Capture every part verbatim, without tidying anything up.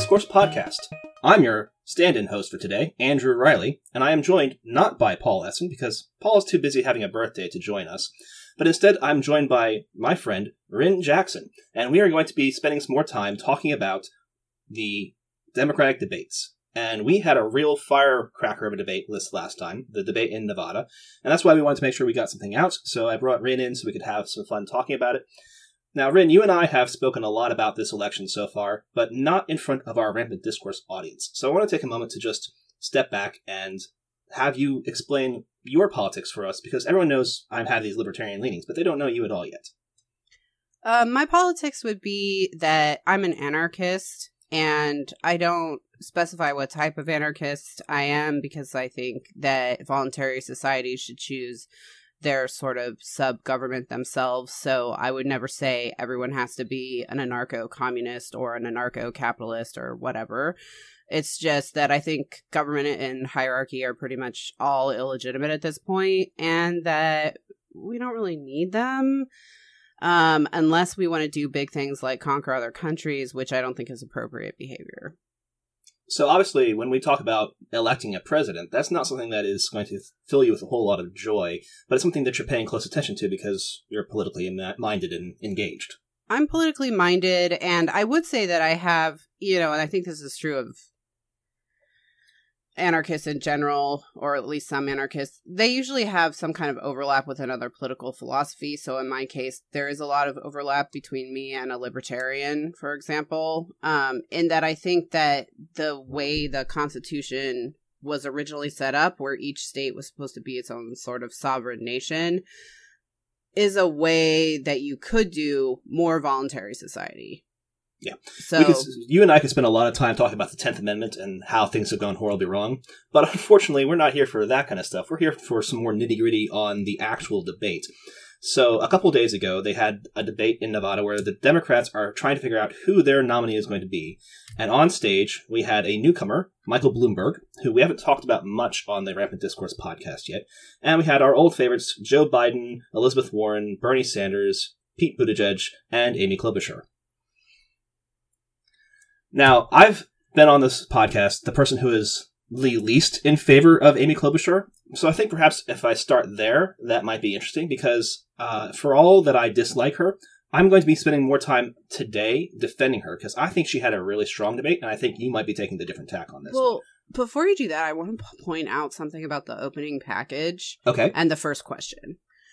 Discourse Podcast. I'm your stand-in host for today, Andrew Riley, and I am joined not by Paul Essen, because Paul is too busy having a birthday to join us, but instead I'm joined by my friend, Rin Jackson, and we are going to be spending some more time talking about the Democratic debates. And we had a real firecracker of a debate this last time, the debate in Nevada, and that's why we wanted to make sure we got something out, so I brought Rin in so we could have some fun talking about it. Now, Rin, you and I have spoken a lot about this election so far, but not in front of our Rampant Discourse audience. So I want to take a moment to just step back and have you explain your politics for us, because everyone knows I have these libertarian leanings, but they don't know you at all yet. Uh, my politics would be that I'm an anarchist, and I don't specify what type of anarchist I am, because I think that voluntary societies should choose their sort of sub-government themselves. So I would never say everyone has to be an anarcho-communist or an anarcho-capitalist or whatever. It's just that I think government and hierarchy are pretty much all illegitimate at this point, and that we don't really need them um, unless we want to do big things like conquer other countries, which I don't think is appropriate behavior. So obviously, when we talk about electing a president, that's not something that is going to fill you with a whole lot of joy, but it's something that you're paying close attention to because you're politically minded and engaged. I'm politically minded, and I would say that I have, you know, and I think this is true of anarchists in general, or at least some anarchists, they usually have some kind of overlap with another political philosophy. So in my case, there is a lot of overlap between me and a libertarian, for example, um, in that I think that the way the Constitution was originally set up, where each state was supposed to be its own sort of sovereign nation, is a way that you could do more voluntary society. Yeah. So could, you and I could spend a lot of time talking about the tenth Amendment and how things have gone horribly wrong, but unfortunately, we're not here for that kind of stuff. We're here for some more nitty-gritty on the actual debate. So a couple of days ago, they had a debate in Nevada where the Democrats are trying to figure out who their nominee is going to be. And on stage, we had a newcomer, Michael Bloomberg, who we haven't talked about much on the Rampant Discourse podcast yet. And we had our old favorites, Joe Biden, Elizabeth Warren, Bernie Sanders, Pete Buttigieg, and Amy Klobuchar. Now, I've been on this podcast the person who is the least in favor of Amy Klobuchar, so I think perhaps if I start there, that might be interesting, because uh, for all that I dislike her, I'm going to be spending more time today defending her, because I think she had a really strong debate, and I think you might be taking the different tack on this. Well, before you do that, I want to point out something about the opening package. Okay. And the first question.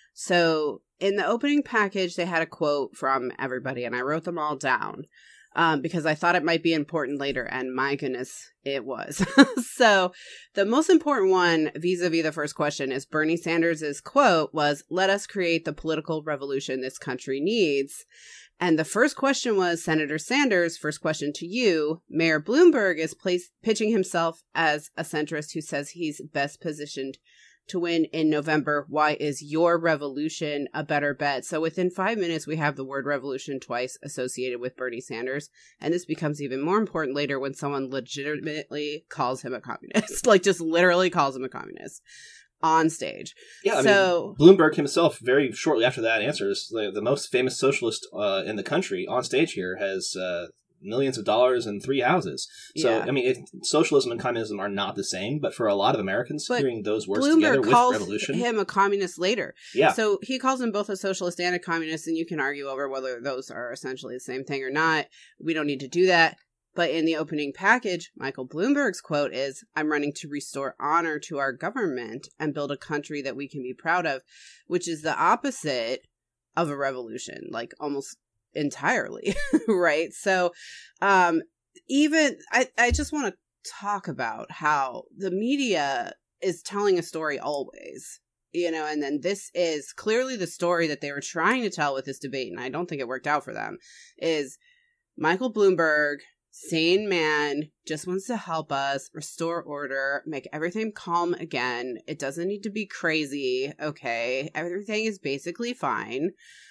So, in the opening package, they had a quote from everybody, and I wrote them all down. Um, because I thought it might be important later, and my goodness, it was. So the most important one vis-a-vis the first question is Bernie Sanders' quote was, "Let us create the political revolution this country needs." And the first question was, Senator Sanders, first question to you, Mayor Bloomberg is place- pitching himself as a centrist who says he's best positioned to win in November. Why is your revolution a better bet? So within five minutes, we have the word revolution twice associated with Bernie Sanders. And this becomes even more important later when someone legitimately calls him a communist, like just literally calls him a communist on stage. Yeah, I so, mean, Bloomberg himself, very shortly after that answers, the, the most famous socialist uh, in the country on stage here has uh, millions of dollars and three houses. So, yeah. I mean, it, socialism and communism are not the same, but for a lot of Americans, but hearing those words Bloomberg together with calls revolution... him a communist later. Yeah. So he calls him both a socialist and a communist, and you can argue over whether those are essentially the same thing or not. We don't need to do that. But in the opening package, Michael Bloomberg's quote is, "I'm running to restore honor to our government and build a country that we can be proud of," which is the opposite of a revolution, like almost entirely, right? So um, even, I, I just want to talk about how the media is telling a story always, you know, and then this is clearly the story that they were trying to tell with this debate, and I don't think it worked out for them, is Michael Bloomberg, sane man, just wants to help us restore order, make everything calm again. It doesn't need to be crazy, okay? Everything is basically fine.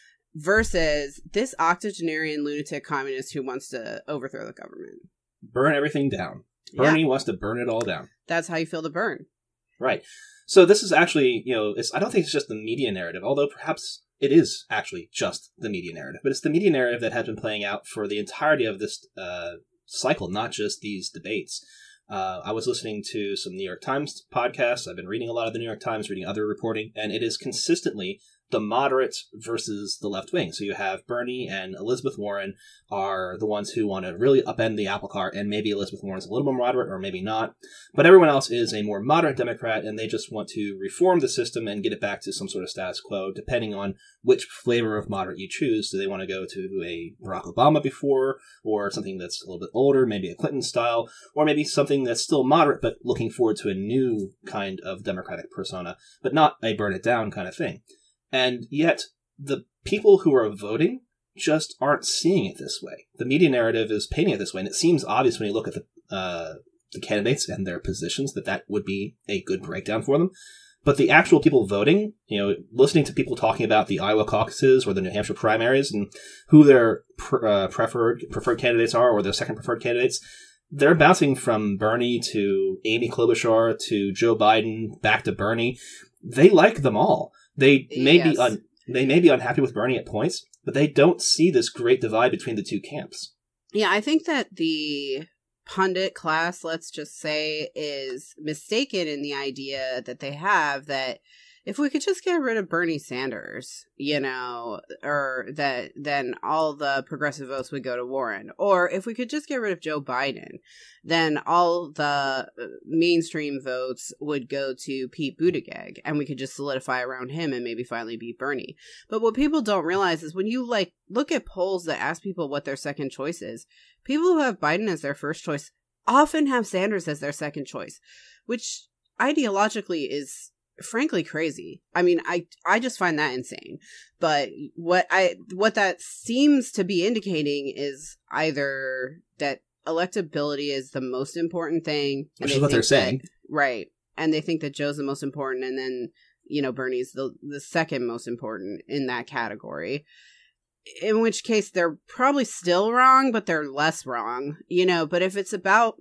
Versus this octogenarian lunatic communist who wants to overthrow the government. Burn everything down. Bernie yeah. wants to burn it all down. That's how you feel the burn. Right. So this is actually, you know, it's, I don't think it's just the media narrative, although perhaps it is actually just the media narrative. But it's the media narrative that has been playing out for the entirety of this uh, cycle, not just these debates. Uh, I was listening to some New York Times podcasts. I've been reading a lot of the New York Times, reading other reporting, and it is consistently the moderates versus the left wing. So you have Bernie and Elizabeth Warren are the ones who want to really upend the apple cart, and maybe Elizabeth Warren's a little more moderate or maybe not. But everyone else is a more moderate Democrat, and they just want to reform the system and get it back to some sort of status quo, depending on which flavor of moderate you choose. Do they want to go to a Barack Obama before, or something that's a little bit older, maybe a Clinton style, or maybe something that's still moderate but looking forward to a new kind of Democratic persona, but not a burn it down kind of thing. And yet, the people who are voting just aren't seeing it this way. The media narrative is painting it this way, and it seems obvious when you look at the, uh, the candidates and their positions that that would be a good breakdown for them. But the actual people voting, you know, listening to people talking about the Iowa caucuses or the New Hampshire primaries and who their pr- uh, preferred preferred candidates are or their second preferred candidates, they're bouncing from Bernie to Amy Klobuchar to Joe Biden back to Bernie. They like them all. They may yes. be un- they may be unhappy with Bernie at points, but they don't see this great divide between the two camps. Yeah, I think that the pundit class, let's just say, is mistaken in the idea that they have that if we could just get rid of Bernie Sanders, you know, or that then all the progressive votes would go to Warren. Or if we could just get rid of Joe Biden, then all the mainstream votes would go to Pete Buttigieg and we could just solidify around him and maybe finally beat Bernie. But what people don't realize is when you like look at polls that ask people what their second choice is, people who have Biden as their first choice often have Sanders as their second choice, which ideologically is frankly crazy. I mean, I I just find that insane. But what I what that seems to be indicating is either that electability is the most important thing, which is what they're saying, that, right? And they think that Joe's the most important, and then you know Bernie's the the second most important in that category. In which case, they're probably still wrong, but they're less wrong, you know. But if it's about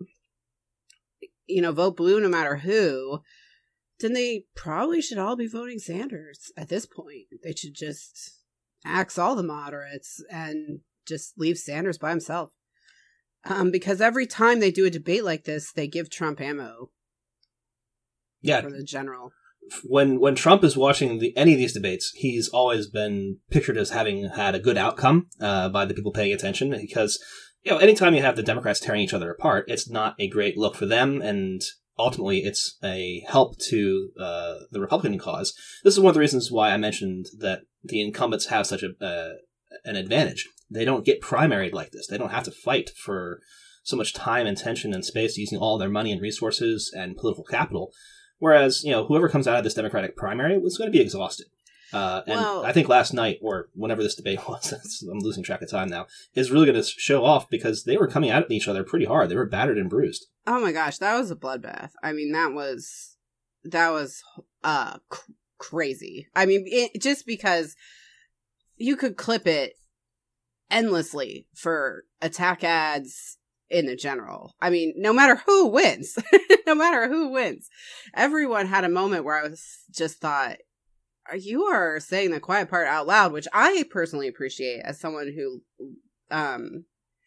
you know vote blue no matter who, then they probably should all be voting Sanders at this point. They should just axe all the moderates and just leave Sanders by himself. Um, because every time they do a debate like this, they give Trump ammo. Yeah. For the general. When when Trump is watching the, any of these debates, he's always been pictured as having had a good outcome uh, by the people paying attention, because you know anytime you have the Democrats tearing each other apart, it's not a great look for them, and ultimately, it's a help to uh, the Republican cause. This is one of the reasons why I mentioned that the incumbents have such a uh, an advantage. They don't get primaried like this. They don't have to fight for so much time and tension and space using all their money and resources and political capital. Whereas, you know, whoever comes out of this Democratic primary was going to be exhausted. Uh, and well, I think last night, or whenever this debate was, I'm losing track of time now, is really going to show off because they were coming at each other pretty hard. They were battered and bruised. Oh my gosh, that was a bloodbath. I mean, that was, that was uh, c- crazy. I mean, it, just because you could clip it endlessly for attack ads in the general. I mean, no matter who wins, no matter who wins, everyone had a moment where I was just thought, you are saying the quiet part out loud, which I personally appreciate as someone who um,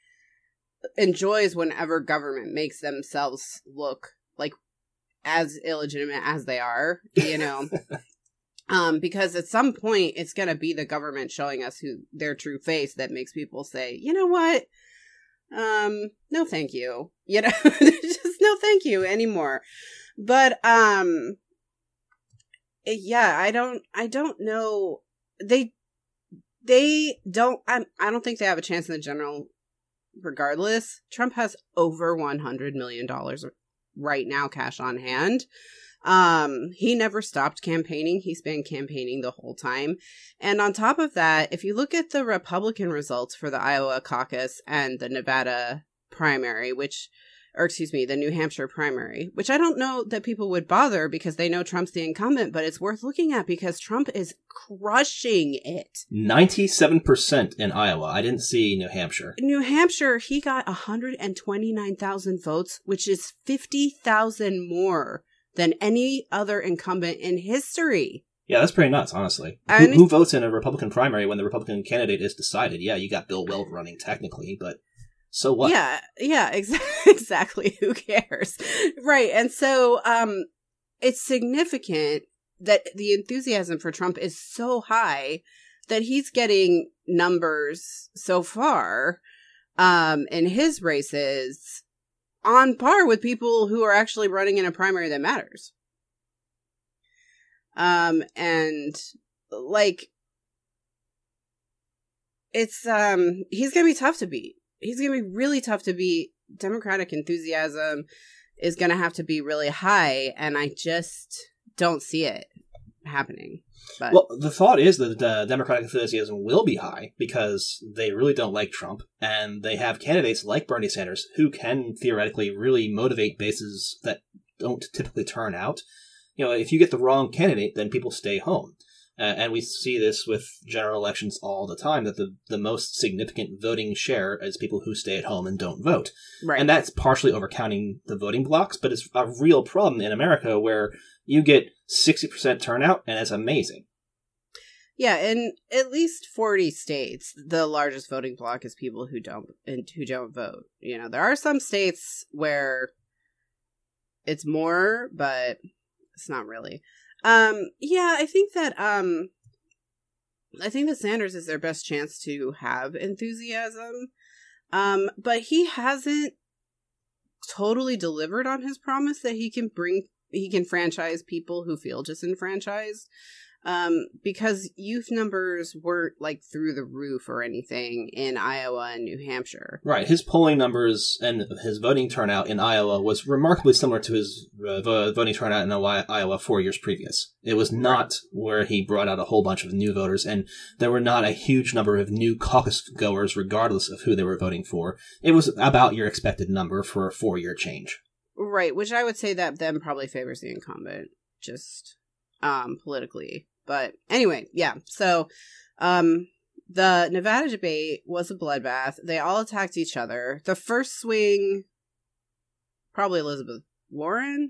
enjoys whenever government makes themselves look like as illegitimate as they are, you know, um, because at some point it's going to be the government showing us who their true face that makes people say, you know what? Um, no, thank you. You know, just no, thank you anymore. But, um, yeah, I don't, I don't know. They, they don't, I, I don't think they have a chance in the general regardless. Trump has over one hundred million dollars right now, cash on hand. Um, he never stopped campaigning. He's been campaigning the whole time. And on top of that, if you look at the Republican results for the Iowa caucus and the Nevada primary, which, or excuse me, the New Hampshire primary, which I don't know that people would bother because they know Trump's the incumbent, but it's worth looking at because Trump is crushing it. ninety-seven percent in Iowa. I didn't see New Hampshire. New Hampshire, he got one hundred twenty-nine thousand votes, which is fifty thousand more than any other incumbent in history. Yeah, that's pretty nuts, honestly. Who, who votes in a Republican primary when the Republican candidate is decided? Yeah, you got Bill Weld running technically, but So what? Yeah, yeah, ex- exactly. Who cares? Right. And so um, it's significant that the enthusiasm for Trump is so high that he's getting numbers so far um, in his races on par with people who are actually running in a primary that matters. Um, and like, it's, um, he's going to be tough to beat. He's going to be really tough to beat. Democratic enthusiasm is going to have to be really high, and I just don't see it happening. But. Well, the thought is that uh, Democratic enthusiasm will be high because they really don't like Trump, and they have candidates like Bernie Sanders who can theoretically really motivate bases that don't typically turn out. You know, if you get the wrong candidate, then people stay home. Uh, and we see this with general elections all the time, that the, the most significant voting share is people who stay at home and don't vote. Right. And that's partially overcounting the voting blocks, but it's a real problem in America where you get sixty percent turnout, and it's amazing. Yeah, in at least forty states, the largest voting block is people who don't and who don't vote. You know, there are some states where it's more, but it's not really. Um, yeah, I think that um, I think that Sanders is their best chance to have enthusiasm. Um, but he hasn't totally delivered on his promise that he can bring he can franchise people who feel disenfranchised. Um, because youth numbers weren't like through the roof or anything in Iowa and New Hampshire. Right. His polling numbers and his voting turnout in Iowa was remarkably similar to his uh, voting turnout in Iowa four years previous. It was not right. where he brought out a whole bunch of new voters, and there were not a huge number of new caucus goers regardless of who they were voting for. It was about your expected number for a four-year change. Right, which I would say that then probably favors the incumbent, just um, politically. But anyway, yeah. So um, the Nevada debate was a bloodbath. They all attacked each other. The first swing, probably Elizabeth Warren.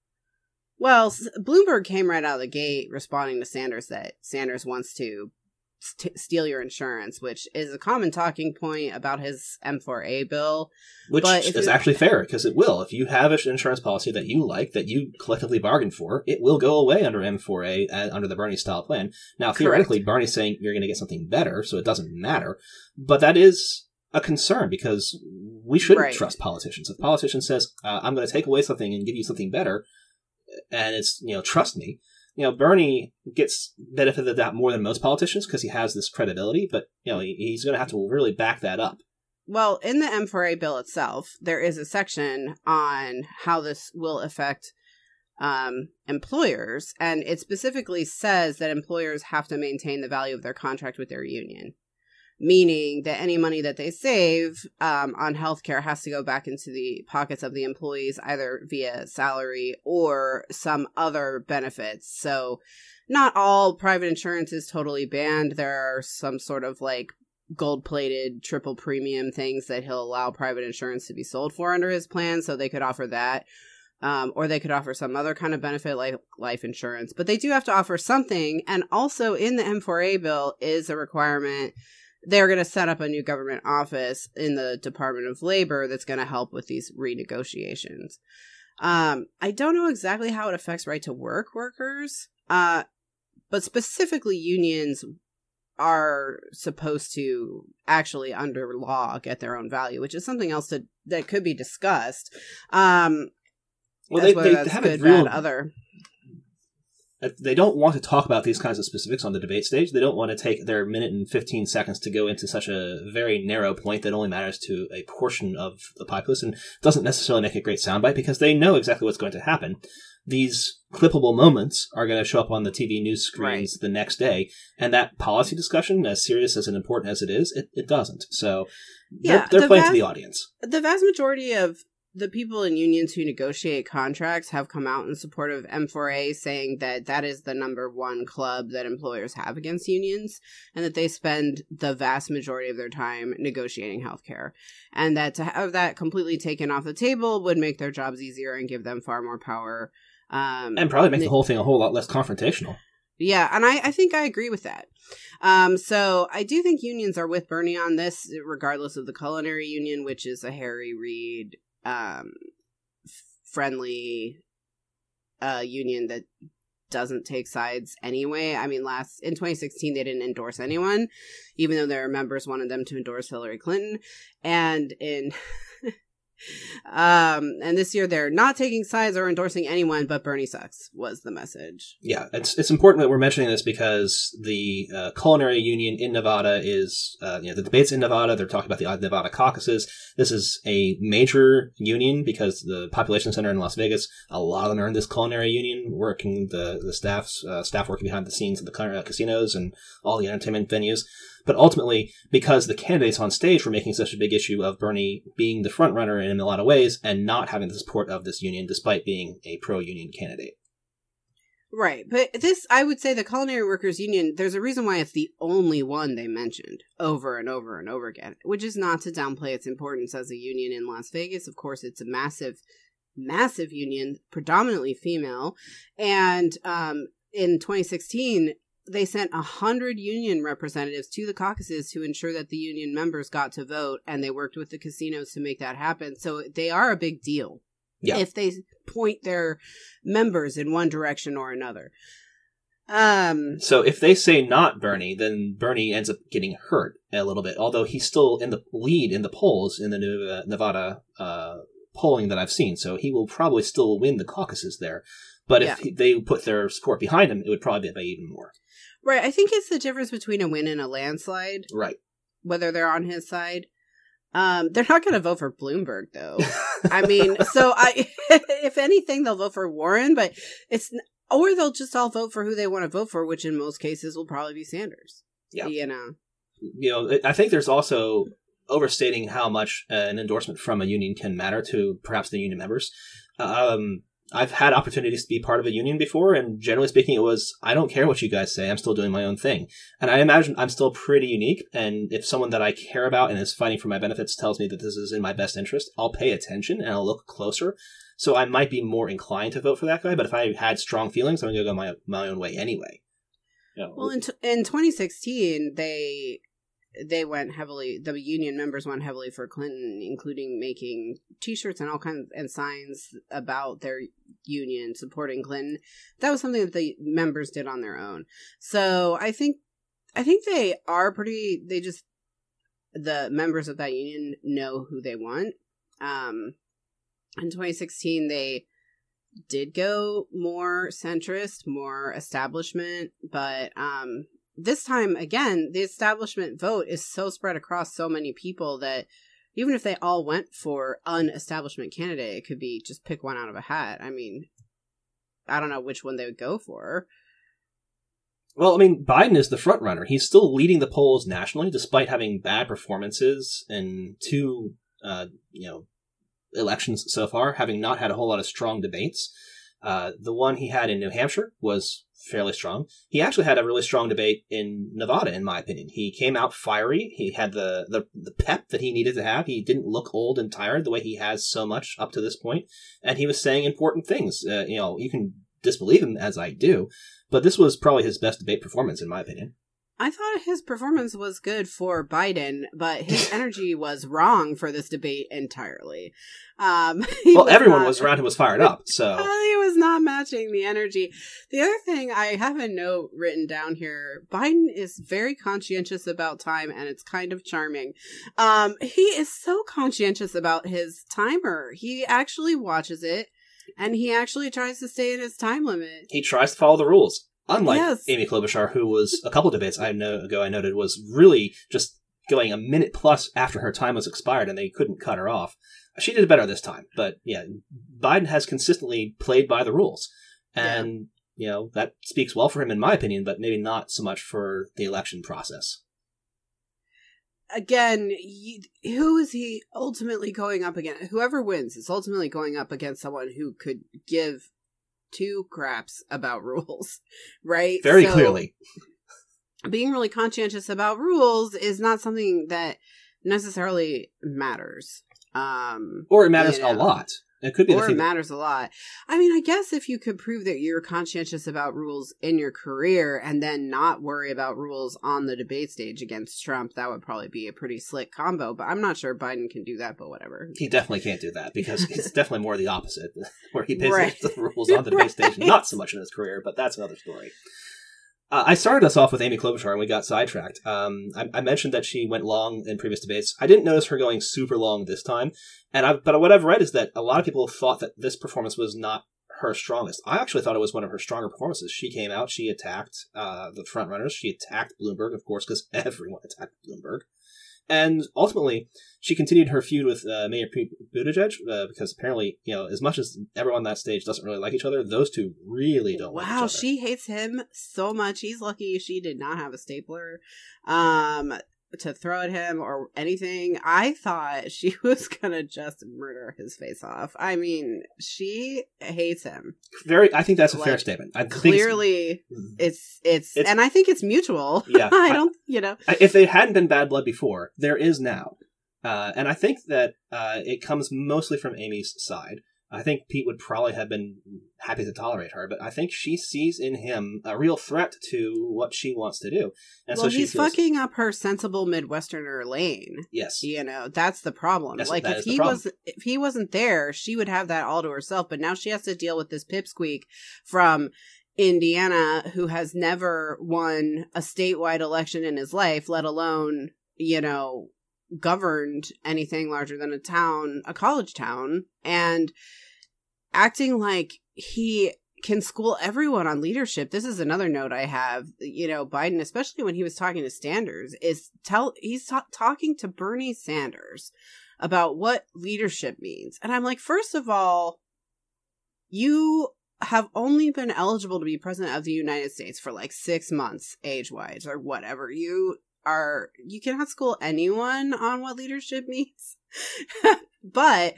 Well, Bloomberg came right out of the gate responding to Sanders that Sanders wants to st- steal your insurance, which is a common talking point about his M four A bill. Which is actually fair, because it will. If you have an insurance policy that you like, that you collectively bargained for, it will go away under M four A, uh, under the Bernie-style plan. Now, theoretically, Correct. Bernie's saying you're going to get something better, so it doesn't matter. But that is a concern, because we shouldn't right. trust politicians. If a politician says, uh, I'm going to take away something and give you something better, and it's, you know, trust me, you know, Bernie gets benefit of that more than most politicians because he has this credibility, but, you know, he, he's going to have to really back that up. Well, in the M four A bill itself, there is a section on how this will affect um, employers, and it specifically says that employers have to maintain the value of their contract with their union, meaning that any money that they save um, on healthcare has to go back into the pockets of the employees, either via salary or some other benefits. So not all private insurance is totally banned. There are some sort of like gold-plated triple premium things that he'll allow private insurance to be sold for under his plan, so they could offer that. Um, or they could offer some other kind of benefit like life insurance. But they do have to offer something. And also in the M four A bill is a requirement. They're going to set up a new government office in the Department of Labor that's going to help with these renegotiations. Um, I don't know exactly how it affects right to work workers, uh, but specifically unions are supposed to actually under law get their own value, which is something else to, that could be discussed. Um, well, they, they have good, a real... bad, other... They don't want to talk about these kinds of specifics on the debate stage. They don't want to take their minute and fifteen seconds to go into such a very narrow point that only matters to a portion of the populace and doesn't necessarily make a great soundbite, because they know exactly what's going to happen. These clippable moments are going to show up on the T V news screens right. the next day, and that policy discussion, as serious as and important as it is, it, it doesn't. So they're, yeah, they're the playing vast, to the audience. The vast majority of the people in unions who negotiate contracts have come out in support of M four A, saying that that is the number one club that employers have against unions, and that they spend the vast majority of their time negotiating healthcare. And that to have that completely taken off the table would make their jobs easier and give them far more power. Um, and probably make the whole thing a whole lot less confrontational. Yeah, and I, I think I agree with that. Um, so I do think unions are with Bernie on this, regardless of the Culinary Union, which is a Harry Reid um, friendly uh, union that doesn't take sides anyway. I mean, last in twenty sixteen, they didn't endorse anyone, even though their members wanted them to endorse Hillary Clinton. And in um and this year they're not taking sides or endorsing anyone, but Bernie sucks was the message. Yeah, it's it's important that we're mentioning this because the uh, Culinary Union in Nevada is uh, you know the debates in Nevada. They're talking about the Nevada caucuses. This is a major union because the population center in Las Vegas, a lot of them are in this Culinary Union, working the the staffs uh, staff working behind the scenes of the uh, casinos and all the entertainment venues. But ultimately, because the candidates on stage were making such a big issue of Bernie being the front runner in a lot of ways and not having the support of this union, despite being a pro-union candidate. Right. But this, I would say the Culinary Workers Union, there's a reason why it's the only one they mentioned over and over and over again, which is not to downplay its importance as a union in Las Vegas. Of course, it's a massive, massive union, predominantly female. And um, in twenty sixteen, they sent one hundred union representatives to the caucuses to ensure that the union members got to vote, and they worked with the casinos to make that happen. So they are a big deal yeah. if they point their members in one direction or another. Um. So if they say not Bernie, then Bernie ends up getting hurt a little bit, although he's still in the lead in the polls in the Nevada uh, polling that I've seen. So he will probably still win the caucuses there. But if yeah. they put their support behind him, it would probably be by even more. Right. I think it's the difference between a win and a landslide. Right. Whether they're on his side. Um, they're not going to vote for Bloomberg, though. I mean, so I, if anything, they'll vote for Warren, but it's, or they'll just all vote for who they want to vote for, which in most cases will probably be Sanders. Yeah. You know. You know, I think there's also overstating how much uh, an endorsement from a union can matter to perhaps the union members. Um, I've had opportunities to be part of a union before, and generally speaking, it was, I don't care what you guys say, I'm still doing my own thing. And I imagine I'm still pretty unique, and if someone that I care about and is fighting for my benefits tells me that this is in my best interest, I'll pay attention and I'll look closer. So I might be more inclined to vote for that guy, but if I had strong feelings, I'm going to go my my own way anyway. You know, well, in, t- in twenty sixteen, they... They went heavily, the union members went heavily for Clinton, including making t-shirts and all kinds and signs about their union supporting Clinton. That was something that the members did on their own. So I think, I think they are pretty, they just, the members of that union know who they want. Um, in twenty sixteen, they did go more centrist, more establishment, but, um, this time, again, the establishment vote is so spread across so many people that even if they all went for an establishment candidate, it could be just pick one out of a hat. I mean, I don't know which one they would go for. Well, I mean, Biden is the front runner. He's still leading the polls nationally, despite having bad performances in two, uh, you know, elections so far, having not had a whole lot of strong debates. Uh, the one he had in New Hampshire was fairly strong. He actually had a really strong debate in Nevada, in my opinion. He came out fiery. He had the, the, the pep that he needed to have. He didn't look old and tired the way he has so much up to this point. And he was saying important things. Uh, you know, you can disbelieve him, as I do, but this was probably his best debate performance, in my opinion. I thought his performance was good for Biden, but his energy was wrong for this debate entirely. Um, well, was everyone not, was around him was fired up, so. He was not matching the energy. The other thing, I have a note written down here. Biden is very conscientious about time, and it's kind of charming. Um, he is so conscientious about his timer. He actually watches it, and he actually tries to stay in his time limit. He tries to follow the rules. Unlike yes. Amy Klobuchar, who was a couple debates I know ago I noted was really just going a minute plus after her time was expired and they couldn't cut her off. She did better this time. But yeah, Biden has consistently played by the rules. And, yeah. you know, that speaks well for him in my opinion, but maybe not so much for the election process. Again, who is he ultimately going up against? Whoever wins is ultimately going up against someone who could give two craps about rules, right? Very so, clearly. Being really conscientious about rules is not something that necessarily matters. Um, or it matters you know. a lot. It could be or the it thing matters a lot. I mean, I guess if you could prove that you're conscientious about rules in your career and then not worry about rules on the debate stage against Trump, that would probably be a pretty slick combo. But I'm not sure Biden can do that, but whatever. He definitely can't do that because it's definitely more the opposite, where he pays Right. the rules on the debate stage, Right. not so much in his career, but that's another story. Uh, I started us off with Amy Klobuchar, and we got sidetracked. Um, I, I mentioned that she went long in previous debates. I didn't notice her going super long this time, and I, but what I've read is that a lot of people thought that this performance was not her strongest. I actually thought it was one of her stronger performances. She came out, she attacked uh, the frontrunners, she attacked Bloomberg, of course, because everyone attacked Bloomberg. And ultimately, she continued her feud with uh, Mayor Pete Buttigieg, uh, because apparently, you know, as much as everyone on that stage doesn't really like each other, those two really don't like each Wow, other. she hates him so much. He's lucky she did not have a stapler um, to throw at him or anything. I thought she was going to just murder his face off. I mean, she hates him. Very, I think that's a Like, fair statement. I think Clearly, it's, it's, It's- and I think it's mutual. Yeah, I I- don't, you know. I- if there hadn't been bad blood before, there is now. Uh, and I think that uh, it comes mostly from Amy's side. I think Pete would probably have been happy to tolerate her, but I think she sees in him a real threat to what she wants to do. And Well, so she he's feels, fucking up her sensible Midwesterner lane. yes. You know, that's the problem. That's- like that if is the he problem. was if he wasn't there, she would have that all to herself, but now she has to deal with this pipsqueak from Indiana who has never won a statewide election in his life, let alone, you know, governed anything larger than a town, a college town, and acting like he can school everyone on leadership. This is another note I have. You know, Biden, especially when he was talking to Sanders, is tell he's ta- talking to Bernie Sanders about what leadership means. And I'm like, first of all, you have only been eligible to be president of the United States for like six months age-wise or whatever. You are, you cannot school anyone on what leadership means. But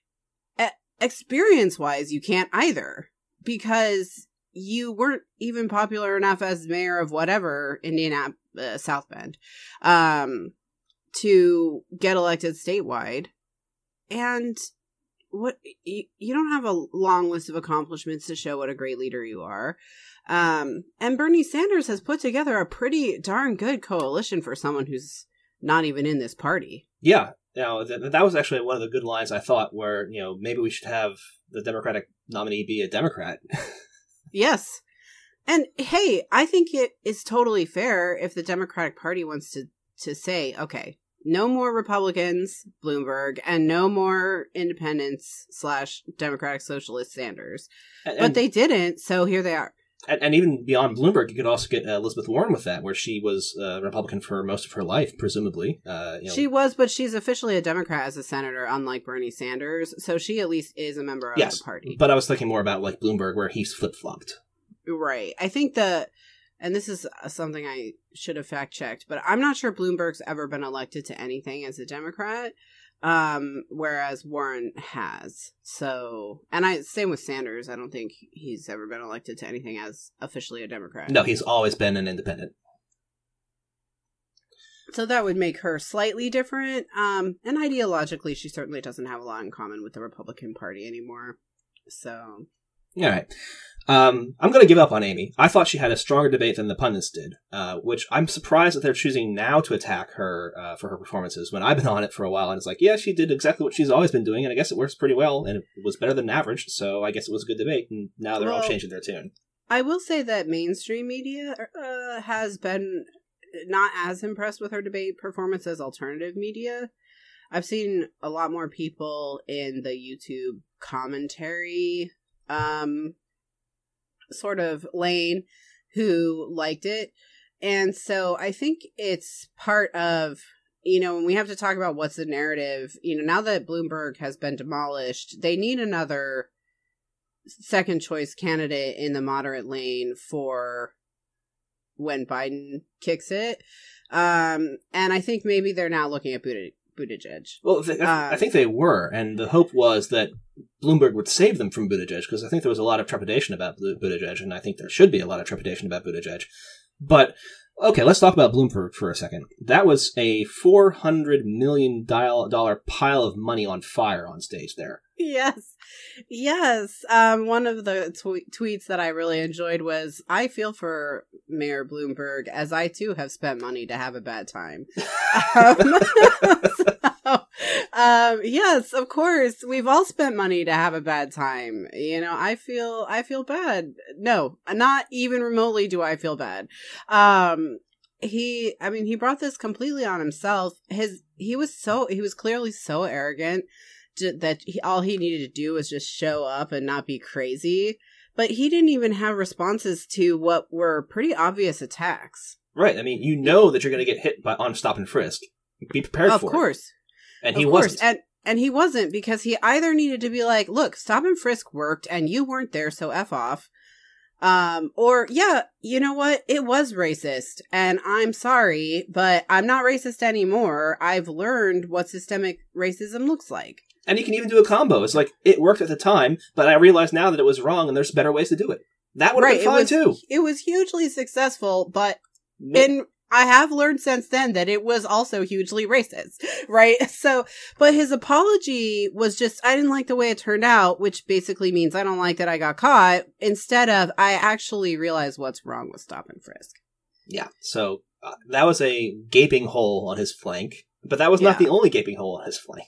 experience-wise, you can't either, because you weren't even popular enough as mayor of whatever, Indiana, uh, South Bend, um, to get elected statewide. And what you, you don't have a long list of accomplishments to show what a great leader you are. Um, and Bernie Sanders has put together a pretty darn good coalition for someone who's not even in this party. Yeah. Now, th- that was actually one of the good lines I thought, where, you know, maybe we should have the Democratic nominee be a Democrat. Yes. And hey, I think it is totally fair if the Democratic Party wants to, to say, okay, no more Republicans, Bloomberg, and no more independents slash Democratic Socialist Sanders. And, But they didn't, so here they are. And, and even beyond Bloomberg, you could also get uh, Elizabeth Warren with that, where she was a Republican for most of her life, presumably. Uh, you know. She was, but she's officially a Democrat as a senator, unlike Bernie Sanders. So she at least is a member of yes, the party. But I was thinking more about like Bloomberg, where he's flip-flopped. Right. I think the, and this is something I should have fact-checked, but I'm not sure Bloomberg's ever been elected to anything as a Democrat, um, whereas Warren has. So, and I same with Sanders. I don't think he's ever been elected to anything as officially a Democrat. No, he's always been an independent. So that would make her slightly different. Um, and ideologically, she certainly doesn't have a lot in common with the Republican Party anymore. So, All right. Um, I'm going to give up on Amy. I thought she had a stronger debate than the pundits did, uh, which I'm surprised that they're choosing now to attack her uh, for her performances when I've been on it for a while. And it's like, yeah, she did exactly what she's always been doing, and I guess it works pretty well, and it was better than average, so I guess it was a good debate, and now they're all Well, changing their tune. I will say that mainstream media uh, has been not as impressed with her debate performance as alternative media. I've seen a lot more people in the YouTube commentary um, sort of lane who liked it. And so I think it's part of, you know, when we have to talk about what's the narrative, you know, now that Bloomberg has been demolished, they need another second choice candidate in the moderate lane for when Biden kicks it. Um, and I think maybe they're now looking at Buttig- Buttigieg. Well, th- I think they were, and the hope was that Bloomberg would save them from Buttigieg, because I think there was a lot of trepidation about Buttigieg, and I think there should be a lot of trepidation about Buttigieg. But Okay, let's talk about Bloomberg for a second. That was a four hundred million dollars pile of money on fire on stage there. Yes. Yes. Um, one of the tw- tweets that I really enjoyed was, I feel for Mayor Bloomberg, as I too have spent money to have a bad time. um, so, um, yes, of course. We've all spent money to have a bad time. You know, I feel, I feel bad. No, not even remotely do I feel bad. Um, he, I mean, he brought this completely on himself. His, he was so, he was clearly so arrogant that he, all he needed to do was just show up and not be crazy. But he didn't even have responses to what were pretty obvious attacks. Right. I mean, you know that you're going to get hit by on stop and frisk. Be prepared of for course. it. And of he course. wasn't. And and he wasn't, because he either needed to be like, look, stop and frisk worked and you weren't there, so F off. Um, or, yeah, you know what? It was racist, and I'm sorry, but I'm not racist anymore. I've learned what systemic racism looks like. And you can even do a combo. It's like, it worked at the time, but I realize now that it was wrong and there's better ways to do it. That would have right, been fine, it was, too. It was hugely successful, but in... I have learned since then that it was also hugely racist, right? So, but his apology was just, I didn't like the way it turned out, which basically means I don't like that I got caught, instead of, I actually realized what's wrong with stop and frisk. Yeah, so uh, that was a gaping hole on his flank, but that was Yeah. not the only gaping hole on his flank.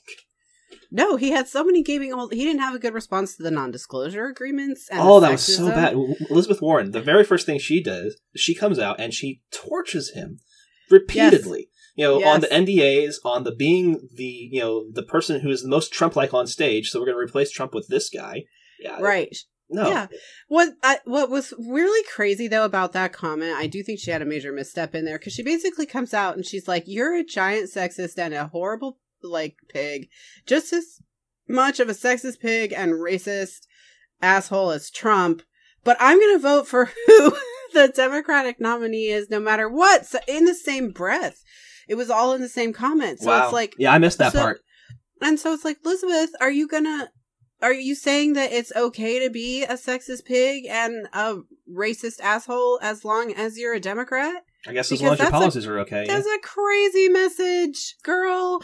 No, he had so many gaping holes. He didn't have a good response to the non-disclosure agreements. And Oh, the that was so sexism. bad. Elizabeth Warren, the very first thing she does, she comes out and she torches him repeatedly. Yes. You know, Yes. on the N D As, on the being the, you know, the person who is the most Trump-like on stage, so we're going to replace Trump with this guy. Yeah. Right. No. Yeah. What I, what was really crazy, though, about that comment, I do think she had a major misstep in there, because she basically comes out and she's like, you're a giant sexist and a horrible, like, pig. Just as much of a sexist pig and racist asshole as Trump, but I'm going to vote for who the Democratic nominee is no matter what. So in the same breath. It was all in the same comment. So Wow. it's like... Yeah, I missed that so, part. And so it's like, Elizabeth, are you gonna... Are you saying that it's okay to be a sexist pig and a racist asshole as long as you're a Democrat? I guess as Because long as your that's policies a, are okay. That's yeah. a crazy message, girl.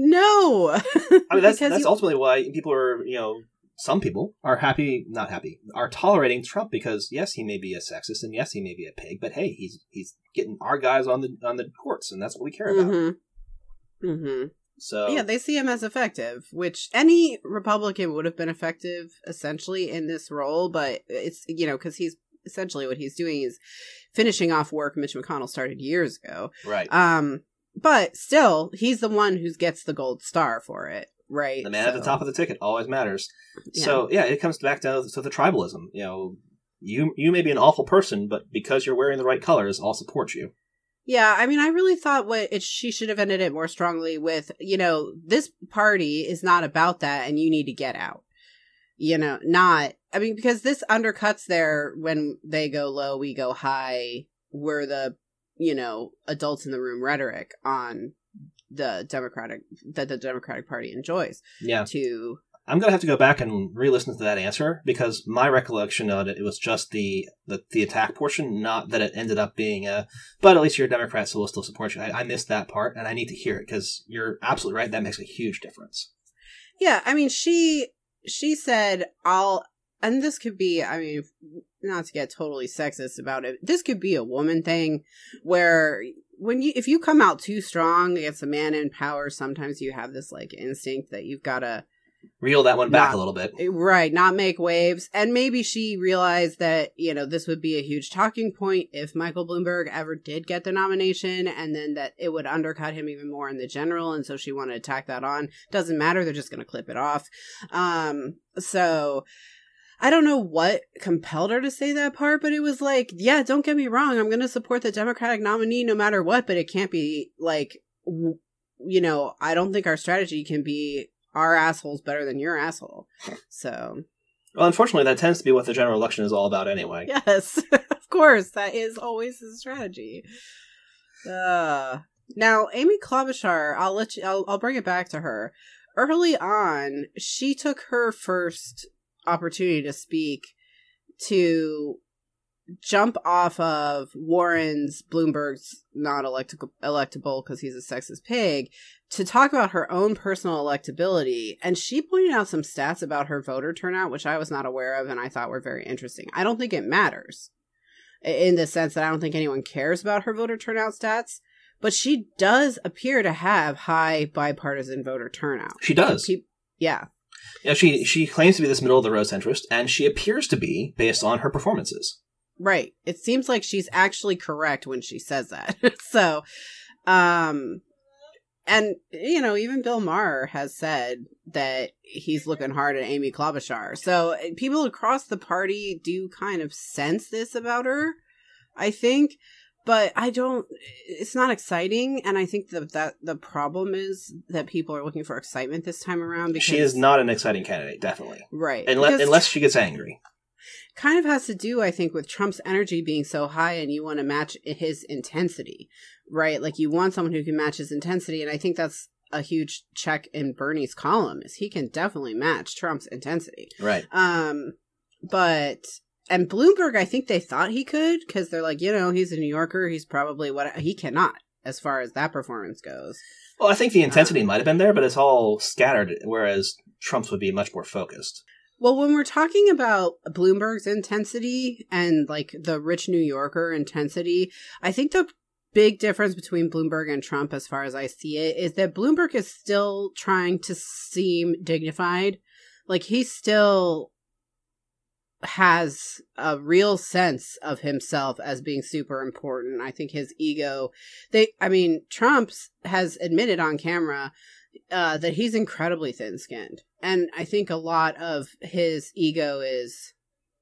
No. I mean, that's Because that's you- ultimately why people are, you know, some people are happy, not happy, are tolerating Trump because, yes, he may be a sexist and yes, he may be a pig, but hey, he's he's getting our guys on the on the courts, and that's what we care about. Mm-hmm. Mm-hmm. So Yeah, they see him as effective, which any Republican would have been effective essentially in this role, but it's, you know, because he's essentially what he's doing is finishing off work Mitch McConnell started years ago. right, Um, but still, he's the one who gets the gold star for it, right? the man at the So, top of the ticket always matters. yeah. So yeah, it comes back to, to the tribalism. You know, you you may be an awful person, but because you're wearing the right colors, I'll support you. Yeah, I mean, I really thought what it, she should have ended it more strongly with, you know, this party is not about that and you need to get out. You know, not, I mean, because this undercuts their, when they go low, we go high, we're the, you know, adults in the room rhetoric on the Democratic, that the Democratic Party enjoys. Yeah. To, I'm going to have to go back and re-listen to that answer because my recollection of it, it was just the, the, the attack portion, not that it ended up being a, but at least you're a Democrat, so we'll still support you. I, I missed that part, and I need to hear it because you're absolutely right. That makes a huge difference. yeah, I mean, she, she said, I'll, and this could be, I mean, not to get totally sexist about it, this could be a woman thing where when you, if you come out too strong against a man in power, sometimes you have this like instinct that you've got to, Reel that one back Not- a little bit. right, not make waves. And maybe she realized that, you know, this would be a huge talking point if Michael Bloomberg ever did get the nomination, and then that it would undercut him even more in the general. And so she wanted to tack that on. Doesn't matter. They're just going to clip it off. Um, so I don't know what compelled her to say that part, but it was like, yeah, don't get me wrong. I'm going to support the Democratic nominee no matter what, but it can't be like, w- you know, I don't think our strategy can be our asshole's better than your asshole. So, Well, unfortunately, that tends to be what the general election is all about anyway. yes, of course, that is always his strategy. Uh, now, Amy Klobuchar, I'll let you, I'll, I'll bring it back to her. Early on, she took her first opportunity to speak to jump off of Warren's, Bloomberg's not elect- electable because he's a sexist pig, to talk about her own personal electability. And she pointed out some stats about her voter turnout, which I was not aware of and I thought were very interesting. I don't think it matters in the sense that I don't think anyone cares about her voter turnout stats, but she does appear to have high bipartisan voter turnout. She does. Pe- yeah. Yeah, she, she claims to be this middle-of-the-road centrist, and she appears to be based on her performances. Right. It seems like she's actually correct when she says that. so, um, and, you know, even Bill Maher has said that he's looking hard at Amy Klobuchar. So people across the party do kind of sense this about her, I think. But I don't, it's not exciting. And I think that, that the problem is that people are looking for excitement this time around. Because she is not an exciting candidate, definitely. Right. Unless, unless she gets angry. Kind of has to do, I think, with Trump's energy being so high and you want to match his intensity, right? Like you want someone who can match his intensity. And I think that's a huge check in Bernie's column is he can definitely match Trump's intensity. Right. Um, but... And Bloomberg, I think they thought he could because they're like, you know, he's a New Yorker. He's probably what he cannot as far as that performance goes. Well, I think the intensity um, might have been there, but it's all scattered, whereas Trump's would be much more focused. Well, when we're talking about Bloomberg's intensity and like the rich New Yorker intensity, I think the big difference between Bloomberg and Trump, as far as I see it, is that Bloomberg is still trying to seem dignified. Like he's still has a real sense of himself as being super important. I think his ego, they, I mean, Trump's has admitted on camera uh, that he's incredibly thin-skinned. And I think a lot of his ego is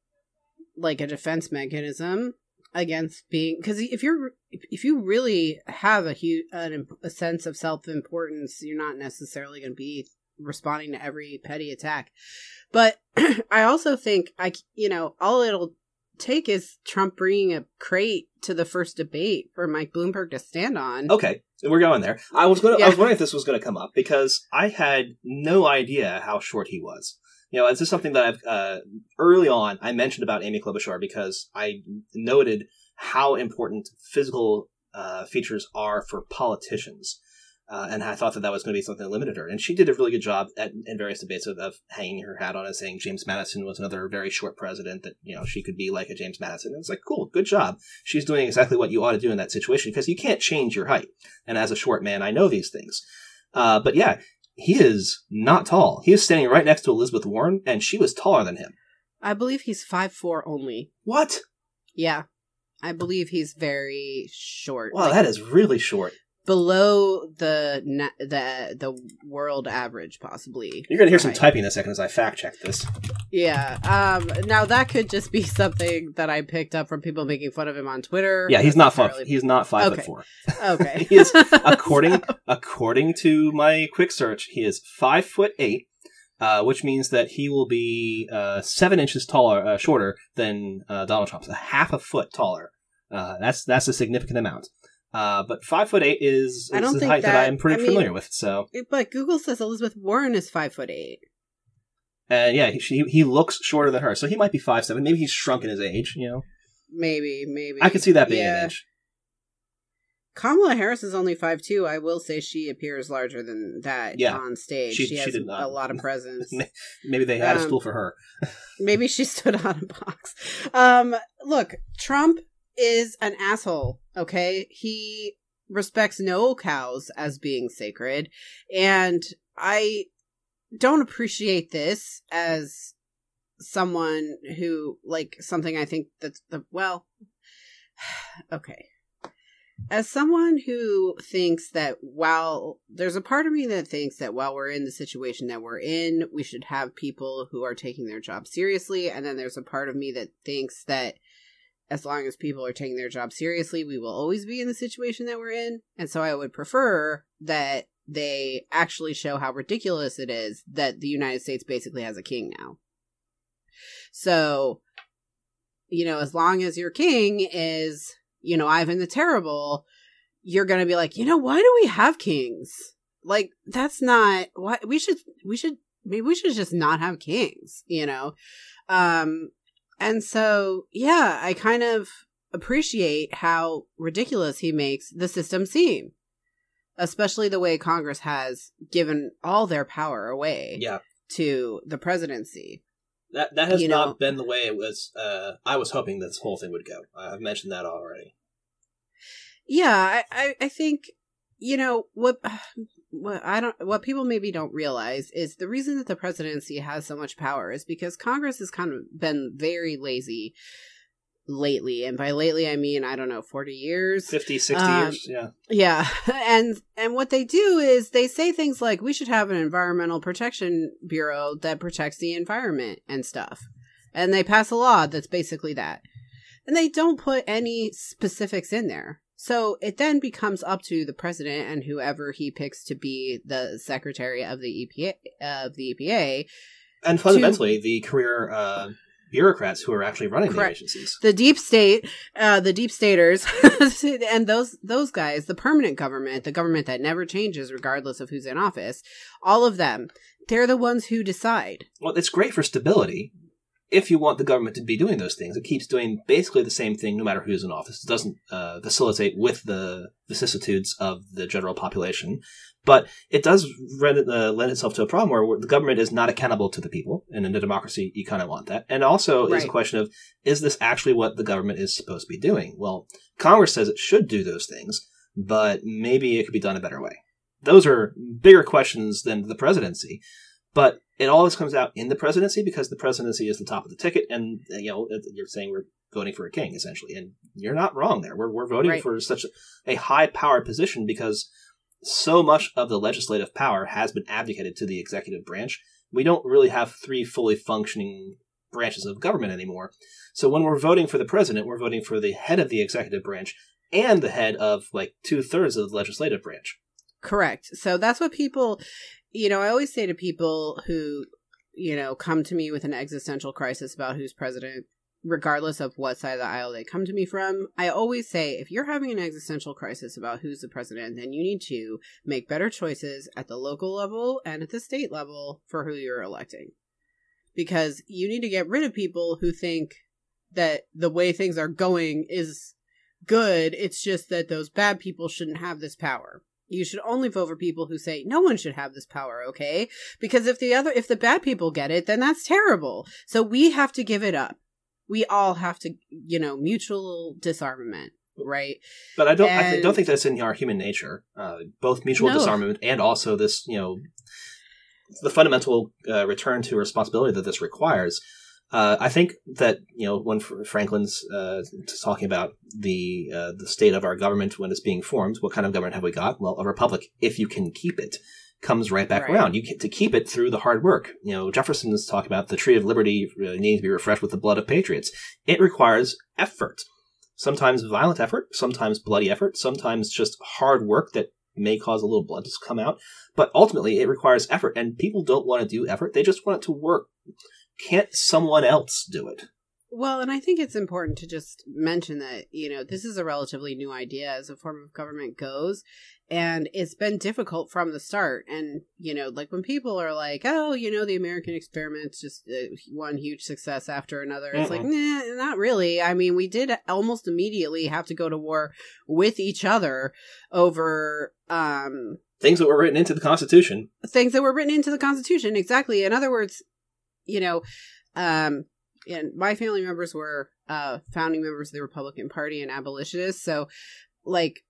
like a defense mechanism against being, because if you're, if you really have a huge, a, a sense of self-importance, you're not necessarily going to be responding to every petty attack. But I also think, I, you know, all it'll take is Trump bringing a crate to the first debate for Mike Bloomberg to stand on. Okay, so we're going there. I was going to, yeah. I was wondering if this was going to come up because I had no idea how short he was. You know, this is something that I've, uh, early on, I mentioned about Amy Klobuchar because I noted how important physical uh, features are for politicians. Uh, and I thought that that was going to be something that limited her. And she did a really good job at, in various debates of, of hanging her hat on and saying James Madison was another very short president, that, you know, she could be like a James Madison. And it's like, cool, good job. She's doing exactly what you ought to do in that situation because you can't change your height. And as a short man, I know these things. Uh, but yeah, he is not tall. He is standing right next to Elizabeth Warren, and she was taller than him. I believe he's five foot four only. What? Yeah. I believe he's very short. Wow, like, that is really short. Below the the the world average, possibly. You're going to hear some right. typing in a second as I fact check this. Yeah. Um. Now that could just be something that I picked up from people making fun of him on Twitter. Yeah, he's not five. He's not five okay. foot four. Okay. he is according so. according to my quick search. He is five foot eight, uh, which means that he will be uh, seven inches taller, uh, shorter than uh, Donald Trump. A half a foot taller. Uh, that's that's a significant amount. Uh, but five foot eight is, I don't is the think height that, that I'm pretty I mean, familiar with. So, but Google says Elizabeth Warren is five foot eight. And yeah, he he looks shorter than her, so he might be five seven. Maybe he's shrunk in his age. You know, maybe, maybe I could see that being yeah. an age. Kamala Harris is only five two. I will say she appears larger than that yeah. on stage. She, she she has did not. a lot of presence. Maybe they had um, a stool for her. Maybe she stood on a box. Um, look, Trump is an asshole, okay? He respects no cows as being sacred, and I don't appreciate this as someone who, like, something I think that's the, well, okay. As someone who thinks that while, there's a part of me that thinks that while we're in the situation that we're in, we should have people who are taking their job seriously, and then there's a part of me that thinks that as long as people are taking their job seriously, we will always be in the situation that we're in. And so I would prefer that they actually show how ridiculous it is that the United States basically has a king now. So, you know, as long as your king is, you know, Ivan the Terrible, you're going to be like, you know, why do we have kings? Like, that's not why we should, we should, maybe we should just not have kings, you know? Um, And so, yeah, I kind of appreciate how ridiculous he makes the system seem. Especially the way Congress has given all their power away yeah. to the presidency. That that has you not know, been the way it was. Uh, I was hoping this whole thing would go. I've mentioned that already. Yeah, I, I, I think, you know, what, what I don't, what people maybe don't realize is the reason that the presidency has so much power is because Congress has kind of been very lazy lately. And by lately, I mean, I don't know, forty years? fifty, sixty um, years, yeah. Yeah. And and what they do is they say things like, we should have an environmental protection bureau that protects the environment and stuff. And they pass a law that's basically that. And they don't put any specifics in there. So it then becomes up to the president and whoever he picks to be the secretary of the E P A, of the E P A. And fundamentally, to, the career uh, bureaucrats who are actually running correct. the agencies. The deep state, uh, the deep staters, and those those guys, the permanent government, the government that never changes regardless of who's in office, all of them, they're the ones who decide. Well, it's great for stability. If you want the government to be doing those things, it keeps doing basically the same thing no matter who's in office. It doesn't uh, facilitate with the vicissitudes of the general population, but it does lend, uh, lend itself to a problem where the government is not accountable to the people, and in a democracy, you kind of want that. And also, right. is a question of, is this actually what the government is supposed to be doing? Well, Congress says it should do those things, but maybe it could be done a better way. Those are bigger questions than the presidency, but it always comes out in the presidency because the presidency is the top of the ticket, and you know you're saying we're voting for a king essentially, and you're not wrong there. We're we're voting right. for such a high power position because so much of the legislative power has been abdicated to the executive branch. We don't really have three fully functioning branches of government anymore. So when we're voting for the president, we're voting for the head of the executive branch and the head of like two thirds of the legislative branch. Correct. So that's what people. You know, I always say to people who, you know, come to me with an existential crisis about who's president, regardless of what side of the aisle they come to me from, I always say, if you're having an existential crisis about who's the president, then you need to make better choices at the local level and at the state level for who you're electing. Because you need to get rid of people who think that the way things are going is good. It's just that those bad people shouldn't have this power. You should only vote for people who say no one should have this power, okay? Because if the other, if the bad people get it, then that's terrible. So we have to give it up. We all have to, you know, mutual disarmament, right? But I don't, and, I th- don't think that's in our human nature. Uh, both mutual no. disarmament and also this, you know, the fundamental uh, return to responsibility that this requires. Uh, I think that, you know, when Franklin's uh, talking about the uh, the state of our government when it's being formed, what kind of government have we got? Well, a republic, if you can keep it, comes right back right. around. You get to keep it through the hard work. You know, Jefferson's talking about the tree of liberty needing to be refreshed with the blood of patriots. It requires effort. Sometimes violent effort, sometimes bloody effort, sometimes just hard work that may cause a little blood to come out. But ultimately, it requires effort, and people don't want to do effort. They just want it to work. Can't someone else do it? Well, and I think it's important to just mention that, you know, this is a relatively new idea as a form of government goes, and it's been difficult from the start. And, you know, like when people are like, oh, you know, the American experiment's just uh, one huge success after another. It's Mm-mm. like, nah, not really. I mean, we did almost immediately have to go to war with each other over um, things that were written into the Constitution. Things that were written into the Constitution, exactly. In other words, you know, um, and my family members were uh, founding members of the Republican Party and abolitionists. So, like,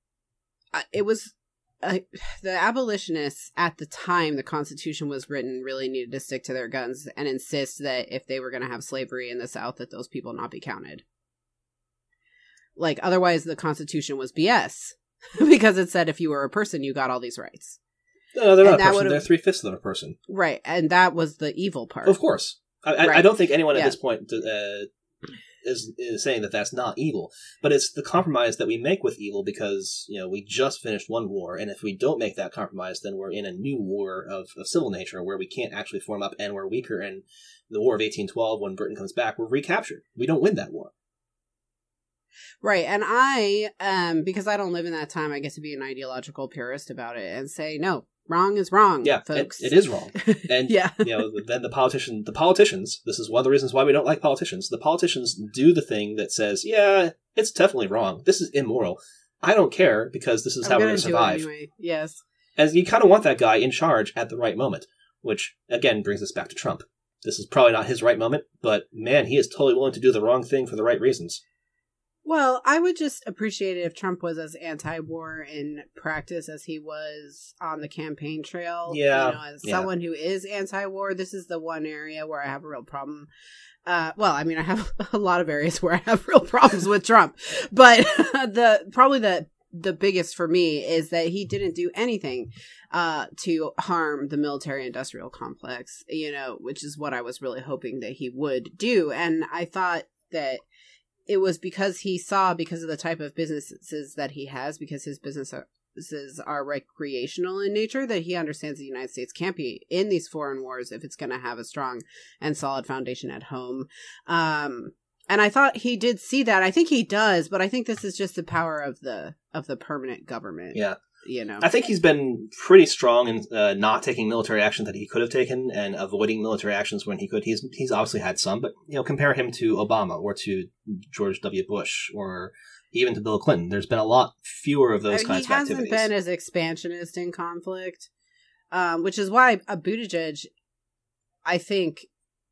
it was uh, the abolitionists at the time the Constitution was written really needed to stick to their guns and insist that if they were going to have slavery in the South, that those people not be counted. Like, otherwise, the Constitution was B S because it said if you were a person, you got all these rights. No, they're not a person. They're three-fifths of a person. Right, and that was the evil part. Of course. I, right. I don't think anyone yeah. at this point uh, is, is saying that that's not evil. But it's the compromise that we make with evil because, you know, we just finished one war, and if we don't make that compromise, then we're in a new war of, of civil nature where we can't actually form up and we're weaker. And the War of eighteen twelve, when Britain comes back, we're recaptured. We don't win that war. Right, and I, um, because I don't live in that time, I get to be an ideological purist about it and say, no, wrong is wrong, yeah, folks. It, it is wrong. And, yeah. you know, then the politician, the politicians, this is one of the reasons why we don't like politicians. The politicians do the thing that says, yeah, it's definitely wrong. This is immoral. I don't care because this is I'm how we're gonna going to do it survive. Anyway. Yes. As you kind of want that guy in charge at the right moment, which, again, brings us back to Trump. This is probably not his right moment, but man, he is totally willing to do the wrong thing for the right reasons. Well, I would just appreciate it if Trump was as anti-war in practice as he was on the campaign trail. Yeah. You know, as yeah. someone who is anti-war, this is the one area where I have a real problem. Uh, well, I mean, I have a lot of areas where I have real problems with Trump, but the probably the the biggest for me is that he didn't do anything uh, to harm the military-industrial complex. You know, which is what I was really hoping that he would do, and I thought that it was because he saw, because of the type of businesses that he has, because his businesses are recreational in nature, that he understands the United States can't be in these foreign wars if it's going to have a strong and solid foundation at home. Um, and I thought he did see that. I think he does, but I think this is just the power of the of the permanent government. Yeah. You know, I think he's been pretty strong in uh, not taking military action that he could have taken and avoiding military actions when he could. He's he's obviously had some, but you know, compare him to Obama or to George W. Bush or even to Bill Clinton. There's been a lot fewer of those I mean, kinds of activities. He hasn't been as expansionist in conflict, um, which is why a Buttigieg, I think,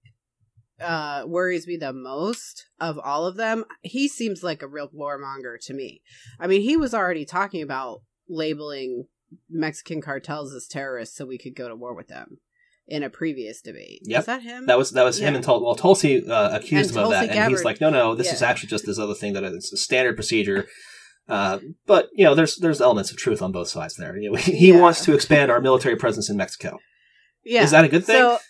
uh, worries me the most of all of them. He seems like a real warmonger to me. I mean, he was already talking about labeling Mexican cartels as terrorists so we could go to war with them in a previous debate. Yep. Was that him? That was that was yeah. him and Tulsi. Well, Tulsi uh, accused and him Tulsi of that, Gabbard. and he's like, no, no, this yeah. is actually just this other thing that is a standard procedure. Uh, but you know, there's there's elements of truth on both sides there. You know, he yeah. wants to expand our military presence in Mexico. Yeah, is that a good thing? So,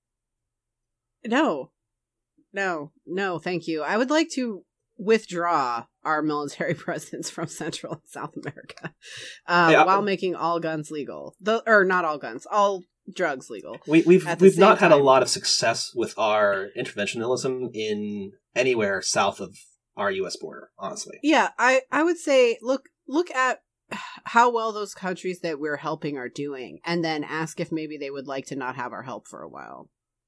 no, no, no. Thank you. I would like to withdraw our military presence from Central and South America uh, yeah, while making all guns legal. The, or not all guns, all drugs legal. We, we've we've not time. had a lot of success with our interventionism in anywhere south of our U S border, honestly. Yeah, I, I would say look look at how well those countries that we're helping are doing, and then ask if maybe they would like to not have our help for a while.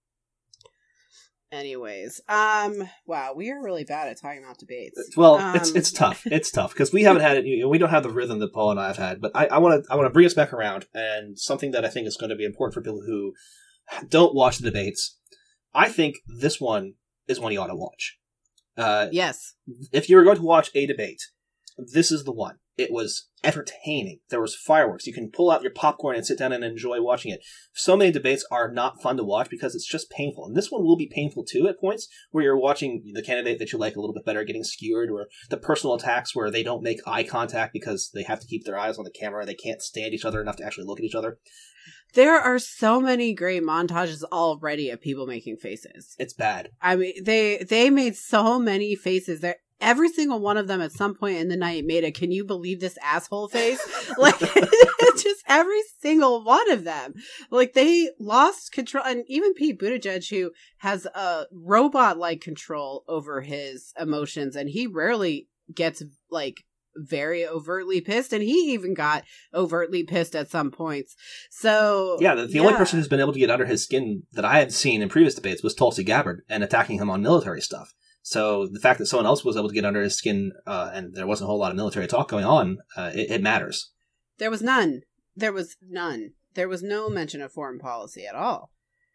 Anyways, um, wow, we are really bad at talking about debates. Well, um, it's it's tough. It's tough because we haven't had it. You know, we don't have the rhythm that Paul and I have had. But I want to I want to bring us back around, and something that I think is going to be important for people who don't watch the debates. I think this one is one you ought to watch. Uh, yes, if you were going to watch a debate, this is the one. It was entertaining. There was fireworks. You can pull out your popcorn and sit down and enjoy watching it. So many debates are not fun to watch because it's just painful. And this one will be painful too at points where you're watching the candidate that you like a little bit better getting skewered, or the personal attacks where they don't make eye contact because they have to keep their eyes on the camera. They can't stand each other enough to actually look at each other. There are so many great montages already of people making faces. It's bad. I mean, they they made so many faces. There, every single one of them at some point in the night made a "Can you believe this asshole" face? Like, just every single one of them. Like, they lost control. And even Pete Buttigieg, who has a robot-like control over his emotions, and he rarely gets, like, very overtly pissed, and he even got overtly pissed at some points. So yeah, the, the yeah. only person who's been able to get under his skin that I had seen in previous debates was Tulsi Gabbard, and attacking him on military stuff. So the fact that someone else was able to get under his skin, uh, and there wasn't a whole lot of military talk going on, uh, it, it matters. There was none. There was none. There was no mention of foreign policy at all.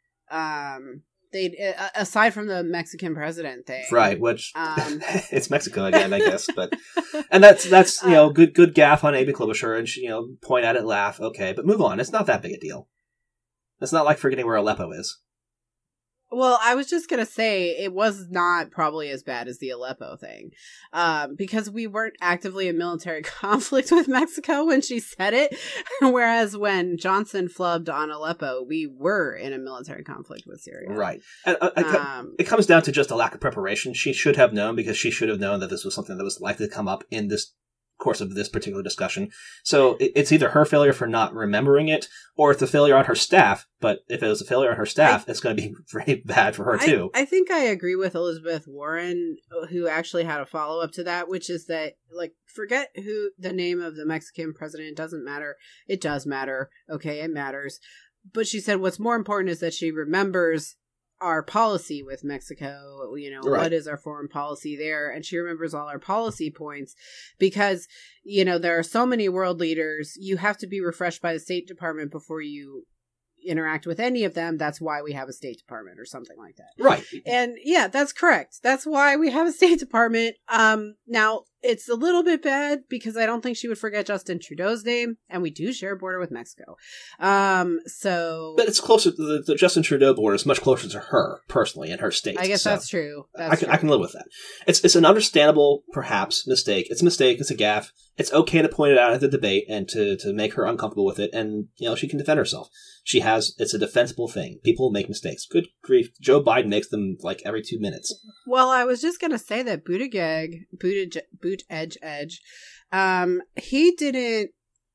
Um, they uh, aside from the Mexican president thing, right? Which um, it's Mexico again, I guess. But and that's that's you know good good gaff on Amy Klobuchar, and she, you know point at it, laugh, okay, but move on. It's not that big a deal. It's not like forgetting where Aleppo is. Well, I was just going to say it was not probably as bad as the Aleppo thing, um, because we weren't actively in military conflict with Mexico when she said it, whereas when Johnson flubbed on Aleppo, we were in a military conflict with Syria. Right. And, uh, um, it comes down to just a lack of preparation. She should have known, because she should have known that this was something that was likely to come up in this course of this particular discussion. So it, it's either her failure for not remembering it, or it's a failure on her staff. But if it was a failure on her staff, I, it's going to be very bad for her too. I, I think I agree with Elizabeth Warren, who actually had a follow up to that, which is that, like, forget who the name of the Mexican president, doesn't matter. It does matter. Okay, it matters. But she said what's more important is that she remembers our policy with Mexico, you know, right. What is our foreign policy there? And she remembers all our policy points because, you know, there are so many world leaders. You have to be refreshed by the State Department before you interact with any of them. That's why we have a State Department or something like that. Right. And yeah, that's correct. That's why we have a State Department. Um, now, it's a little bit bad because I don't think she would forget Justin Trudeau's name, and we do share a border with Mexico. Um, so, but it's closer. The, the Justin Trudeau border is much closer to her personally in her state. I guess so that's true. That's I can true. I can live with that. It's it's an understandable, perhaps, mistake. It's a mistake. It's a gaffe. It's okay to point it out at the debate and to to make her uncomfortable with it, and you know she can defend herself. She has. It's a defensible thing. People make mistakes. Good grief, Joe Biden makes them like every two minutes. Well, I was just gonna say that Buttigieg, Buttigieg, Buttigieg, Edge, um, he didn't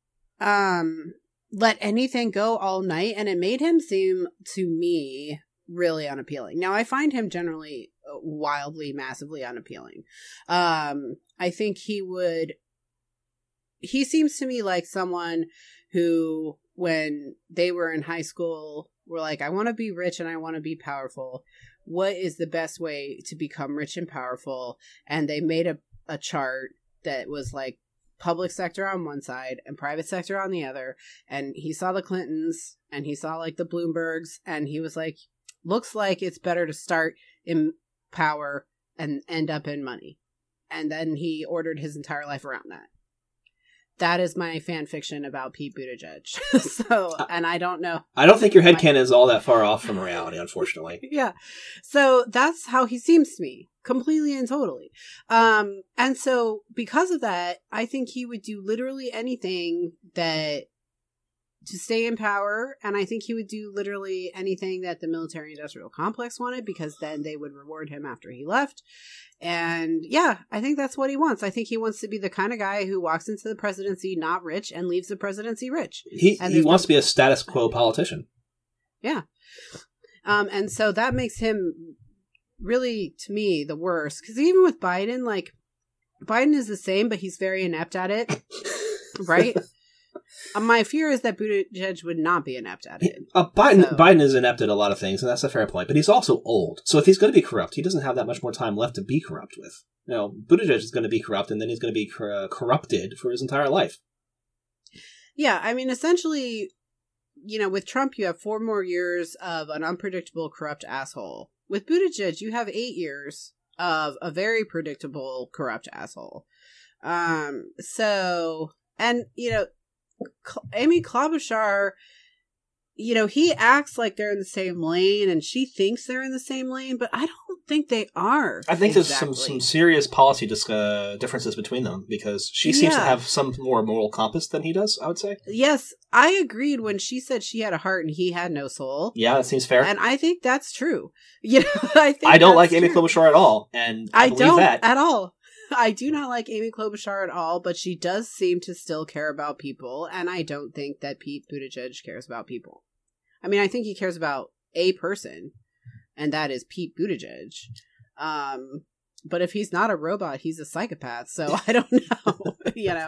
um let anything go all night, and it made him seem to me really unappealing. Now, I find him generally wildly, massively unappealing. Um, I think he would. He seems to me like someone who, when they were in high school, were like, I want to be rich and I want to be powerful. What is the best way to become rich and powerful? And they made a, a chart that was like public sector on one side and private sector on the other. And he saw the Clintons and he saw like the Bloombergs, and he was like, looks like it's better to start in power and end up in money. And then he ordered his entire life around that. That is my fan fiction about Pete Buttigieg. So, and I don't know. I don't think your headcanon is all that far off from reality, unfortunately. Yeah. So that's how he seems to me, completely and totally. Um, and so because of that, I think he would do literally anything that to stay in power. And I think he would do literally anything that the military industrial complex wanted, because then they would reward him after he left. And yeah, I think that's what he wants. I think he wants to be the kind of guy who walks into the presidency not rich and leaves the presidency rich. He he wants no- to be a status quo politician. Yeah. Um, and so that makes him really, to me, the worst. Because even with Biden, like, Biden is the same, but he's very inept at it. Right? Um, my fear is that Buttigieg would not be inept at it. Uh, Biden so. Biden is inept at a lot of things, and that's a fair point. But he's also old, so if he's going to be corrupt, he doesn't have that much more time left to be corrupt with. You know, Buttigieg is going to be corrupt, and then he's going to be cor- corrupted for his entire life. Yeah, I mean, essentially, you know, with Trump, you have four more years of an unpredictable, corrupt asshole. With Buttigieg, you have eight years of a very predictable, corrupt asshole. Um, so, and, you know, Amy Klobuchar, you know, he acts like they're in the same lane and she thinks they're in the same lane, but I don't think they are. I think exactly. There's some, some serious policy dis- uh, differences between them, because she seems yeah. to have some more moral compass than he does, I would say. Yes, I agreed when she said she had a heart and he had no soul. Yeah, that seems fair. And I think that's true. You know, I think I don't like Amy true. Klobuchar at all, and I, I believe don't that. at all. I do not like Amy Klobuchar at all, but she does seem to still care about people, and I don't think that Pete Buttigieg cares about people. I mean, I think he cares about a person, and that is Pete Buttigieg. Um, but if he's not a robot, he's a psychopath, so I don't know, you know.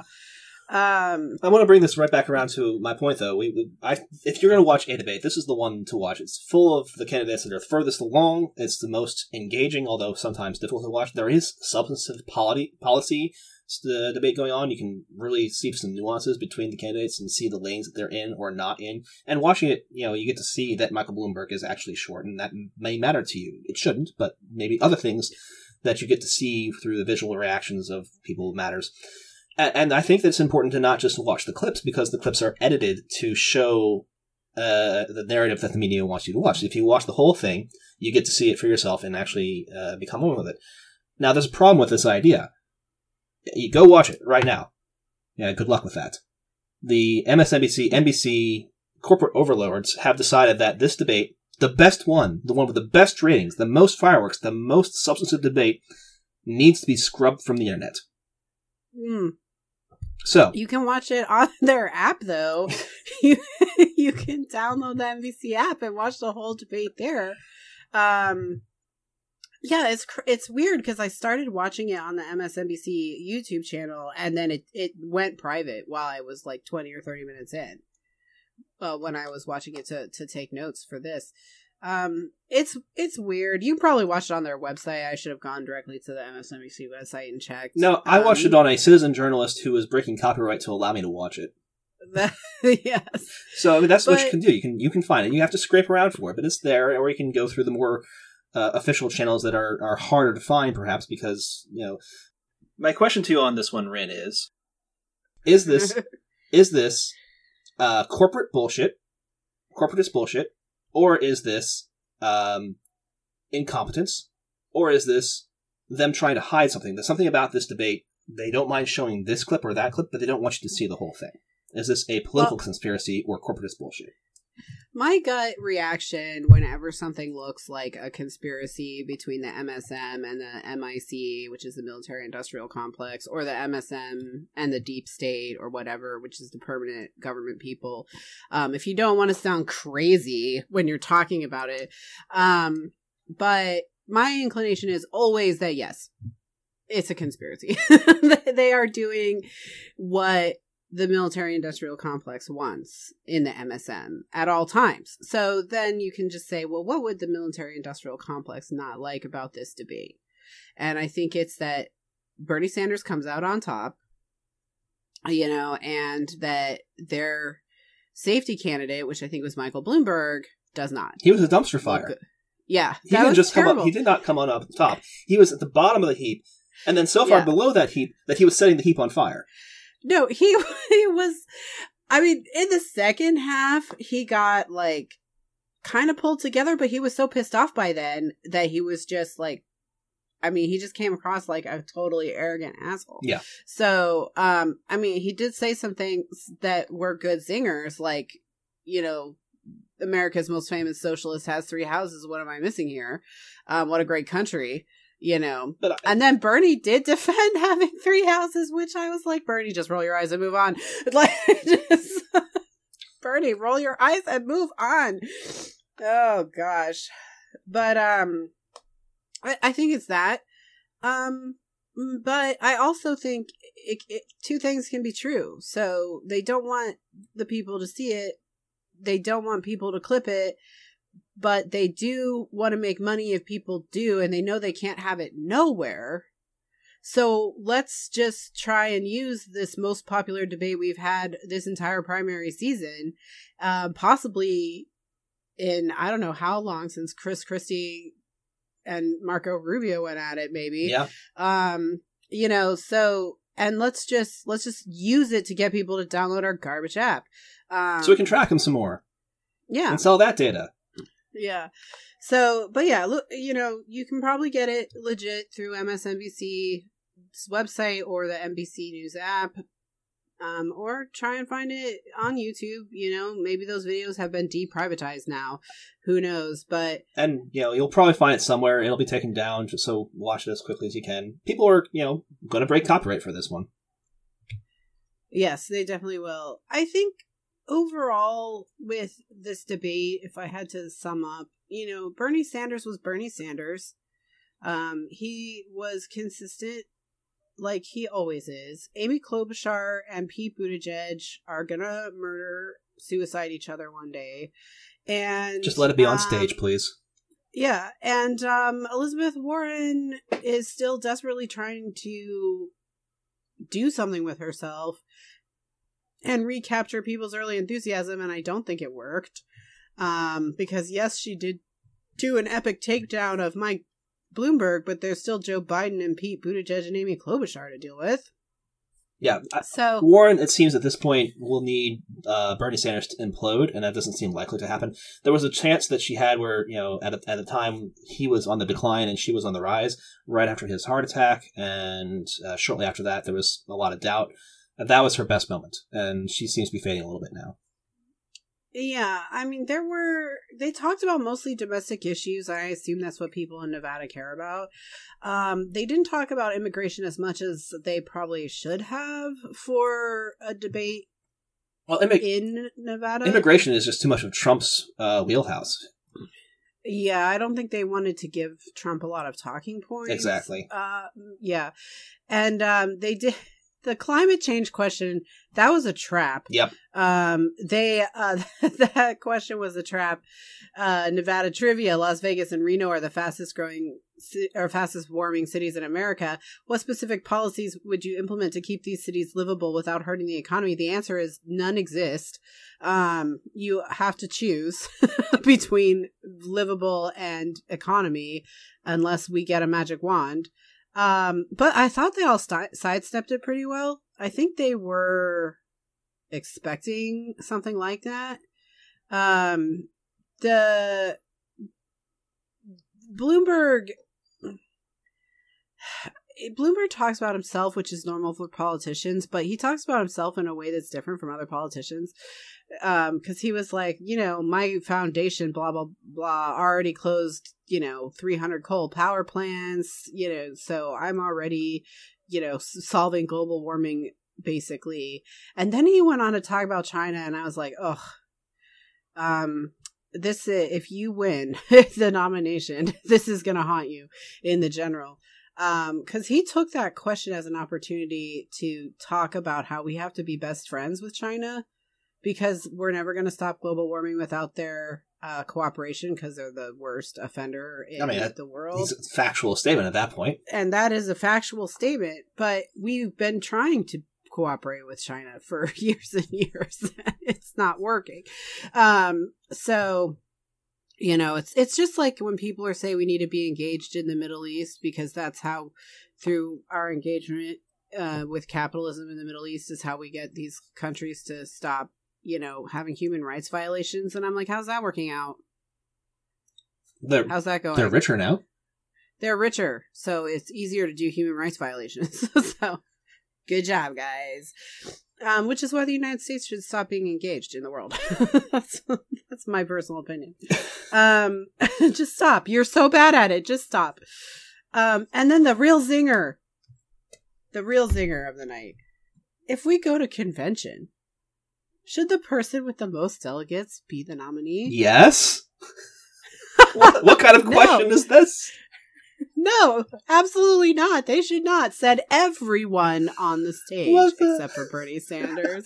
Um, I want to bring this right back around to my point, though. We, we I, if you're going to watch a debate, this is the one to watch. It's full of the candidates that are furthest along. It's the most engaging, although sometimes difficult to watch. There is substantive polity, policy the debate going on. You can really see some nuances between the candidates and see the lanes that they're in or not in. And watching it, you know, you get to see that Michael Bloomberg is actually short, and that may matter to you. It shouldn't, but maybe other things that you get to see through the visual reactions of people matters. And I think that it's important to not just watch the clips, because the clips are edited to show uh, the narrative that the media wants you to watch. If you watch the whole thing, you get to see it for yourself and actually uh, become one with it. Now, there's a problem with this idea. You go watch it right now. Yeah, good luck with that. The M S N B C, N B C corporate overlords have decided that this debate, the best one, the one with the best ratings, the most fireworks, the most substantive debate, needs to be scrubbed from the internet. Hmm. So you can watch it on their app, though. you you can download the N B C app and watch the whole debate there. Um, yeah, it's cr- it's weird because I started watching it on the M S N B C YouTube channel, and then it, it went private while I was like twenty or thirty minutes in. Uh, when I was watching it to to take notes for this. Um, it's it's weird. You probably watched it on their website. I should have gone directly to the M S N B C website and checked. No, I um, watched it on a citizen journalist who was breaking copyright to allow me to watch it. Yes. So I mean, that's but, what you can do. You can you can find it. You have to scrape around for it, but it's there. Or you can go through the more uh, official channels that are, are harder to find, perhaps, because, you know. My question to you on this one, Rin, is: Is this is this uh, corporate bullshit, corporatist bullshit? Or is this um, incompetence? Or is this them trying to hide something? There's something about this debate. They don't mind showing this clip or that clip, but they don't want you to see the whole thing. Is this a political well, conspiracy or corporatist bullshit? My gut reaction whenever something looks like a conspiracy between the M S M and the M I C, which is the military industrial complex, or the M S M and the deep state or whatever, which is the permanent government people. Um, if you don't want to sound crazy when you're talking about it. Um, but my inclination is always that, yes, it's a conspiracy. They are doing what the military industrial complex wants in the M S M at all times. So then you can just say, well, what would the military industrial complex not like about this debate? And I think it's that Bernie Sanders comes out on top, you know, and that their safety candidate, which I think was Michael Bloomberg, does not. He was a dumpster fire. Look, yeah. He didn't just terrible. come up. He did not come on up top. He was at the bottom of the heap. And then so far yeah. below that heap that he was setting the heap on fire. No, he he was, I mean, in the second half, he got, like, kind of pulled together, but he was so pissed off by then that he was just, like, I mean, he just came across like a totally arrogant asshole. Yeah. So, um, I mean, he did say some things that were good zingers, like, you know, America's most famous socialist has three houses. What am I missing here? Um, what a great country. You know, but I, and then Bernie did defend having three houses, which I was like, Bernie, just roll your eyes and move on. Like, just, Bernie, roll your eyes and move on. Oh gosh, but um, I, I think it's that. Um, but I also think it, it, two things can be true. So they don't want the people to see it. They don't want people to clip it. But they do want to make money if people do, and they know they can't have it nowhere. So let's just try and use this most popular debate we've had this entire primary season, uh, possibly in, I don't know how long since Chris Christie and Marco Rubio went at it, maybe. Yeah. Um, you know, so, and let's just, let's just use it to get people to download our garbage app. Um, so we can track them some more. Yeah. And sell that data. Yeah. So, but yeah, look, you know, you can probably get it legit through M S N B C's website or the N B C News app, um, or try and find it on YouTube. You know, maybe those videos have been deprivatized now. Who knows? But and you know, you'll probably find it somewhere. It'll be taken down. Just so watch it as quickly as you can. People are, you know, going to break copyright for this one. Yes, they definitely will. I think. Overall, with this debate, if I had to sum up, you know, Bernie Sanders was Bernie Sanders. Um, he was consistent like he always is. Amy Klobuchar and Pete Buttigieg are gonna murder, suicide each other one day. And just let it be on um, stage, please. Yeah, and um, Elizabeth Warren is still desperately trying to do something with herself and recapture people's early enthusiasm, and I don't think it worked. Um, because yes, she did do an epic takedown of Mike Bloomberg, but there's still Joe Biden and Pete Buttigieg and Amy Klobuchar to deal with. Yeah. So Warren, it seems at this point, will need uh, Bernie Sanders to implode, and that doesn't seem likely to happen. There was a chance that she had where, you know, at a, at the time he was on the decline and she was on the rise right after his heart attack, and uh, shortly after that there was a lot of doubt. That was her best moment, and she seems to be fading a little bit now. Yeah, I mean, there were, they talked about mostly domestic issues. I assume that's what people in Nevada care about. Um, they didn't talk about immigration as much as they probably should have for a debate well, immi- in Nevada. Immigration is just too much of Trump's uh, wheelhouse. Yeah, I don't think they wanted to give Trump a lot of talking points. Exactly. Uh, yeah. And um, they did. The climate change question, that was a trap. Yep. Um, they uh, that question was a trap. Uh, Nevada trivia: Las Vegas and Reno are the fastest growing or fastest warming cities in America. What specific policies would you implement to keep these cities livable without hurting the economy? The answer is none exist. Um, you have to choose between livable and economy, unless we get a magic wand. Um, but I thought they all st- sidestepped it pretty well. I think they were expecting something like that. Um, the Bloomberg, Bloomberg talks about himself, which is normal for politicians, but he talks about himself in a way that's different from other politicians. Um, cause he was like, you know, my foundation, blah, blah, blah, already closed, you know, three hundred coal power plants, you know, so I'm already, you know, solving global warming basically. And then he went on to talk about China and I was like, ugh, um, this, if you win the nomination, this is going to haunt you in the general. Um, cause he took that question as an opportunity to talk about how we have to be best friends with China. Because we're never going to stop global warming without their uh, cooperation, because they're the worst offender in I mean, that, the world. It's a factual statement at that point. And that is a factual statement. But we've been trying to cooperate with China for years and years. It's not working. Um, so, you know, it's it's just like when people are saying we need to be engaged in the Middle East, because that's how, through our engagement uh, with capitalism in the Middle East, is how we get these countries to stop, you know, having human rights violations. And I'm like, how's that working out? They're, how's that going? They're richer now. They're richer. So it's easier to do human rights violations. So good job, guys. Um, which is why the United States should stop being engaged in the world. that's, that's my personal opinion. Um, just stop. You're so bad at it. Just stop. Um, and then the real zinger, the real zinger of the night. If we go to convention, should the person with the most delegates be the nominee? Yes. what, what kind of question no. is this? No, absolutely not. They should not. Said everyone on the stage, the... except for Bernie Sanders.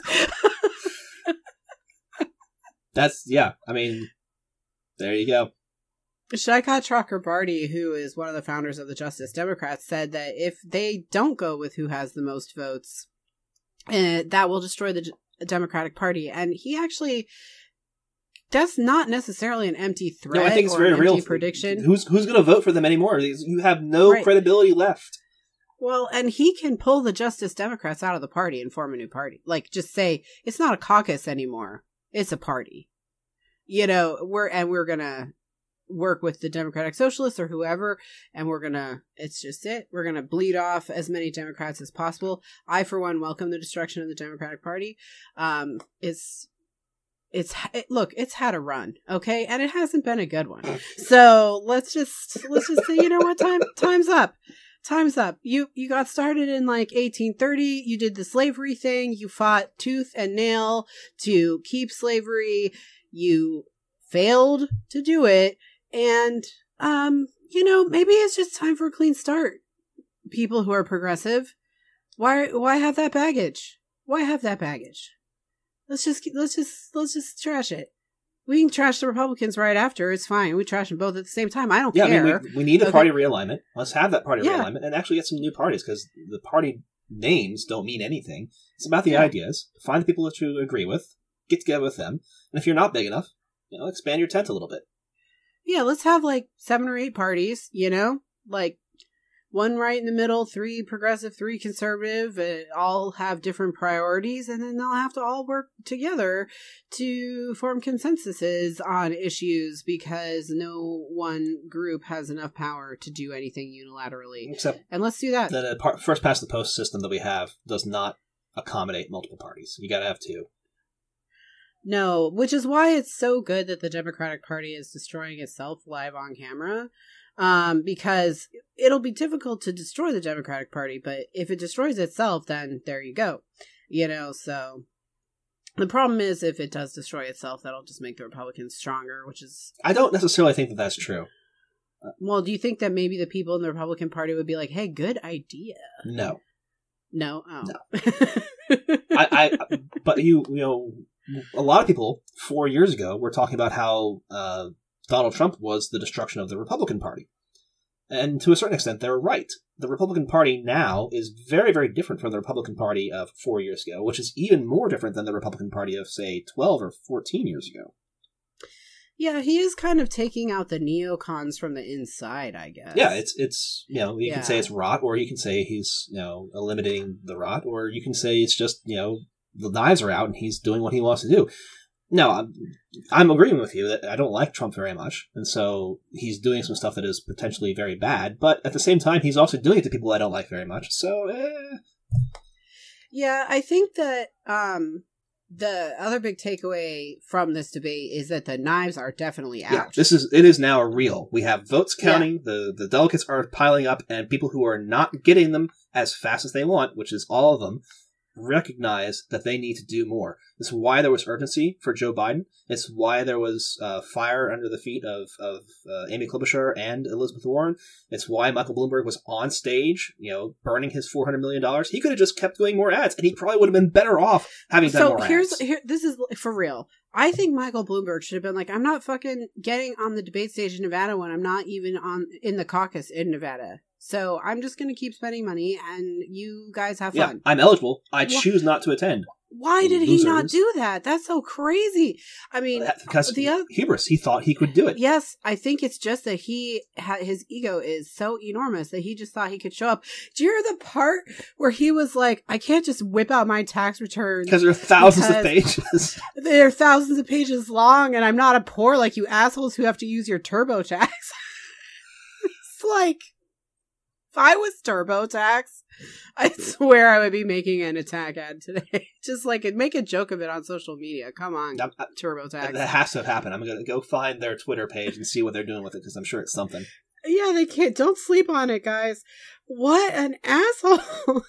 That's, yeah, I mean, there you go. Shaikat Chakrabarty, who is one of the founders of the Justice Democrats, said that if they don't go with who has the most votes, uh, that will destroy the Democratic Party. And he actually, that's not necessarily an empty threat. No, I think it's or very an real. Empty prediction. Who's who's going to vote for them anymore? You have no right. credibility left. Well, and he can pull the Justice Democrats out of the party and form a new party. Like, just say it's not a caucus anymore; it's a party. You know, we're and we're gonna work with the Democratic Socialists or whoever, and we're gonna, it's just it. We're gonna bleed off as many Democrats as possible. I, for one, welcome the destruction of the Democratic Party. Um, it's, it's, it, look, it's had a run, okay? And it hasn't been a good one. So let's just, let's just say, you know what, time, time's up. Time's up. You, you got started in like eighteen thirty. You did the slavery thing. You fought tooth and nail to keep slavery. You failed to do it. And, um, you know, maybe it's just time for a clean start. People who are progressive, why, why have that baggage? Why have that baggage? Let's just, let's just, let's just trash it. We can trash the Republicans right after. It's fine. We trash them both at the same time. I don't yeah, care. I mean, we, we need a okay. party realignment. Let's have that party yeah. realignment and actually get some new parties, because the party names don't mean anything. It's about the yeah. ideas. Find the people that you agree with. Get together with them. And if you're not big enough, you know, expand your tent a little bit. Yeah, let's have like seven or eight parties, you know, like one right in the middle, three progressive, three conservative, uh, all have different priorities, and then they'll have to all work together to form consensuses on issues, because no one group has enough power to do anything unilaterally. Except, and let's do that. The par- first past the post system that we have does not accommodate multiple parties. You got to have two. No, which is why it's so good that the Democratic Party is destroying itself live on camera. Um, because it'll be difficult to destroy the Democratic Party, but if it destroys itself, then there you go. You know, so the problem is if it does destroy itself, that'll just make the Republicans stronger, which is... I don't necessarily think that that's true. Well, do you think that maybe the people in the Republican Party would be like, hey, good idea? No. No? Oh. No. I, I, but you, you know, a lot of people four years ago were talking about how uh, Donald Trump was the destruction of the Republican Party. And to a certain extent, they're right. The Republican Party now is very, very different from the Republican Party of four years ago, which is even more different than the Republican Party of, say, twelve or fourteen years ago. Yeah, he is kind of taking out the neocons from the inside, I guess. Yeah, it's, it's you know, you yeah. can say it's rot, or you can say he's, you know, eliminating the rot, or you can say it's just, you know, the knives are out and he's doing what he wants to do. No, I'm, I'm agreeing with you that I don't like Trump very much, and so he's doing some stuff that is potentially very bad, but at the same time, he's also doing it to people I don't like very much, so, eh. Yeah, I think that, um... the other big takeaway from this debate is that the knives are definitely out. Yeah, this is it is now real. We have votes counting, yeah. the, the delegates are piling up, and people who are not getting them as fast as they want, which is all of them, recognize that they need to do more. This is why there was urgency for Joe Biden. It's why there was uh, fire under the feet of, of uh, Amy Klobuchar and Elizabeth Warren. It's why Michael Bloomberg was on stage, you know, burning his four hundred million dollars. He could have just kept doing more ads, and he probably would have been better off having done so more here's, ads. So here, this is for real. I think Michael Bloomberg should have been like, I'm not fucking getting on the debate stage in Nevada when I'm not even on in the caucus in Nevada. So I'm just going to keep spending money, and you guys have fun. Yeah, I'm eligible. I Wh- choose not to attend. Why did Losers. he not do that? That's so crazy. I mean, because the other, hubris. He thought he could do it. Yes, I think it's just that he ha- his ego is so enormous that he just thought he could show up. Do you hear the part where he was like, "I can't just whip out my tax returns because there are thousands of pages. They're thousands of pages long, and I'm not a poor like you assholes who have to use your TurboTax." It's like, if I was TurboTax, I swear I would be making an attack ad today. Just like, make a joke of it on social media. Come on, I, I, TurboTax. That has to have happened. I'm going to go find their Twitter page and see what they're doing with it, because I'm sure it's something. Yeah, they can't. Don't sleep on it, guys. What an asshole.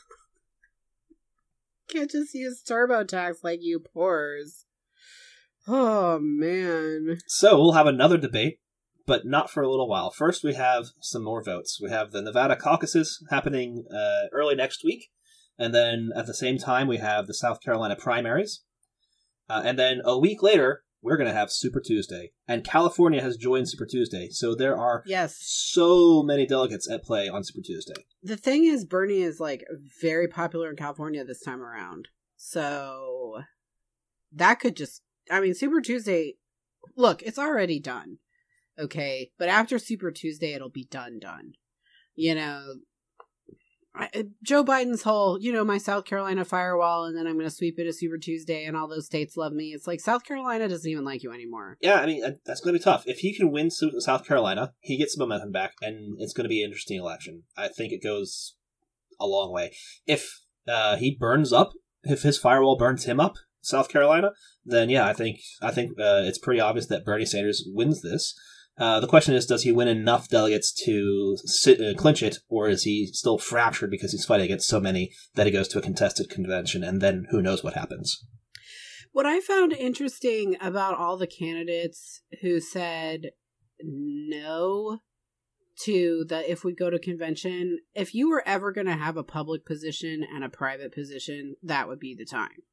Can't just use TurboTax like you poors. Oh, man. So, we'll have another debate, but not for a little while. First, we have some more votes. We have the Nevada caucuses happening uh, early next week. And then at the same time, we have the South Carolina primaries. Uh, and then a week later, we're going to have Super Tuesday. And California has joined Super Tuesday. So there are yes. so many delegates at play on Super Tuesday. The thing is, Bernie is like very popular in California this time around. So that could just, I mean, Super Tuesday, look, it's already done. Okay, but after Super Tuesday, it'll be done, done. You know, I, Joe Biden's whole, you know, my South Carolina firewall, and then I'm going to sweep it to Super Tuesday, and all those states love me. It's like, South Carolina doesn't even like you anymore. Yeah, I mean, that's going to be tough. If he can win South Carolina, he gets some momentum back, and it's going to be an interesting election. I think it goes a long way. If uh, he burns up, if his firewall burns him up, South Carolina, then yeah, I think I think uh, it's pretty obvious that Bernie Sanders wins this. Uh, the question is, does he win enough delegates to sit, uh, clinch it, or is he still fractured because he's fighting against so many that he goes to a contested convention, and then who knows what happens? What I found interesting about all the candidates who said no to the if we go to convention, if you were ever going to have a public position and a private position, that would be the time.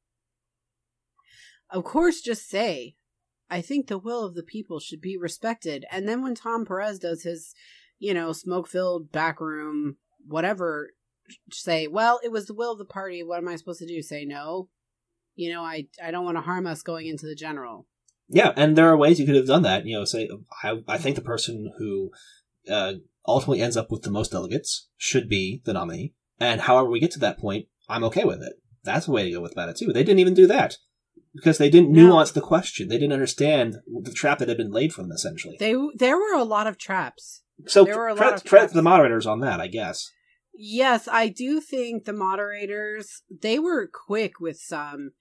Of course, just say, I think the will of the people should be respected. And then when Tom Perez does his, you know, smoke-filled backroom, whatever, say, well, it was the will of the party. What am I supposed to do? Say no? You know, I, I don't want to harm us going into the general. Yeah, and there are ways you could have done that. You know, say, I, I think the person who uh, ultimately ends up with the most delegates should be the nominee. And however we get to that point, I'm okay with it. That's a way to go with that, too. They didn't even do that. Because they didn't nuance no. the question. They didn't understand the trap that had been laid for them, essentially. They There were a lot of traps. So there were a credit, lot of credit traps. to the moderators on that, I guess. Yes, I do think the moderators, they were quick with some.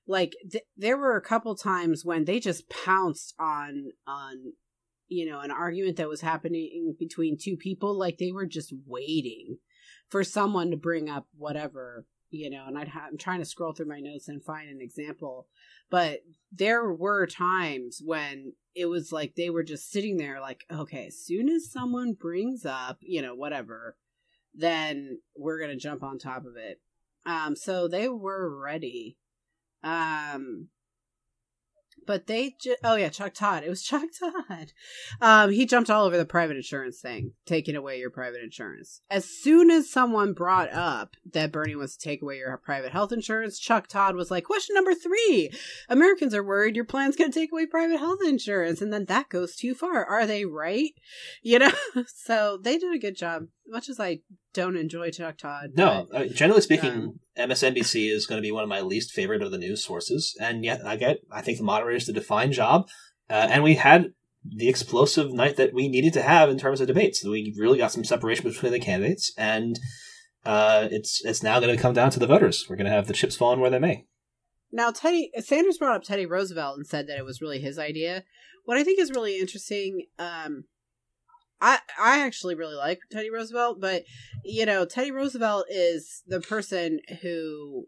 like th- there were a couple times when they just pounced on on you know an argument that was happening between two people, like they were just waiting for someone to bring up whatever, you know. And I'd ha- I'm trying to scroll through my notes and find an example, but there were times when it was like they were just sitting there like, okay, as soon as someone brings up, you know, whatever, then we're gonna jump on top of it. Um, so they were ready. Um, but they ju- oh yeah, Chuck Todd. It was Chuck Todd. Um, he jumped all over the private insurance thing, taking away your private insurance. As soon as someone brought up that Bernie wants to take away your private health insurance, Chuck Todd was like, question number three, Americans are worried your plan's going to take away private health insurance. And then that goes too far. Are they right? You know, so they did a good job. Much as I don't enjoy Chuck Todd. No, but, uh, generally speaking, um, M S N B C is going to be one of my least favorite of the news sources. And yet, I get, I think the moderators did a fine job. Uh, and we had the explosive night that we needed to have in terms of debates. We really got some separation between the candidates. And uh, it's it's now going to come down to the voters. We're going to have the chips falling where they may. Now, Teddy Sanders brought up Teddy Roosevelt and said that it was really his idea. What I think is really interesting, um, I I actually really like Teddy Roosevelt, but, you know, Teddy Roosevelt is the person who,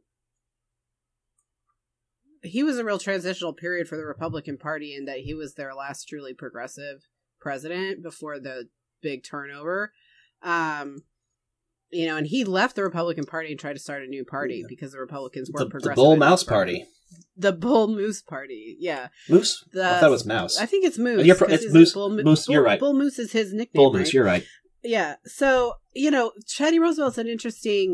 he was a real transitional period for the Republican Party in that he was their last truly progressive president before the big turnover. Um, you know, and he left the Republican Party and tried to start a new party because the Republicans weren't The, progressive. the Bull enough Mouse for him. Party. The Bull Moose Party, yeah. Moose? The, I thought it was Mouse. I think it's Moose. You're pro- 'cause it's his- Moose- Bull, Mo- Moose, you're Bull- right. Bull Moose is his nickname, Bull Moose, right? you're right. Yeah. So, you know, Teddy Roosevelt's an interesting...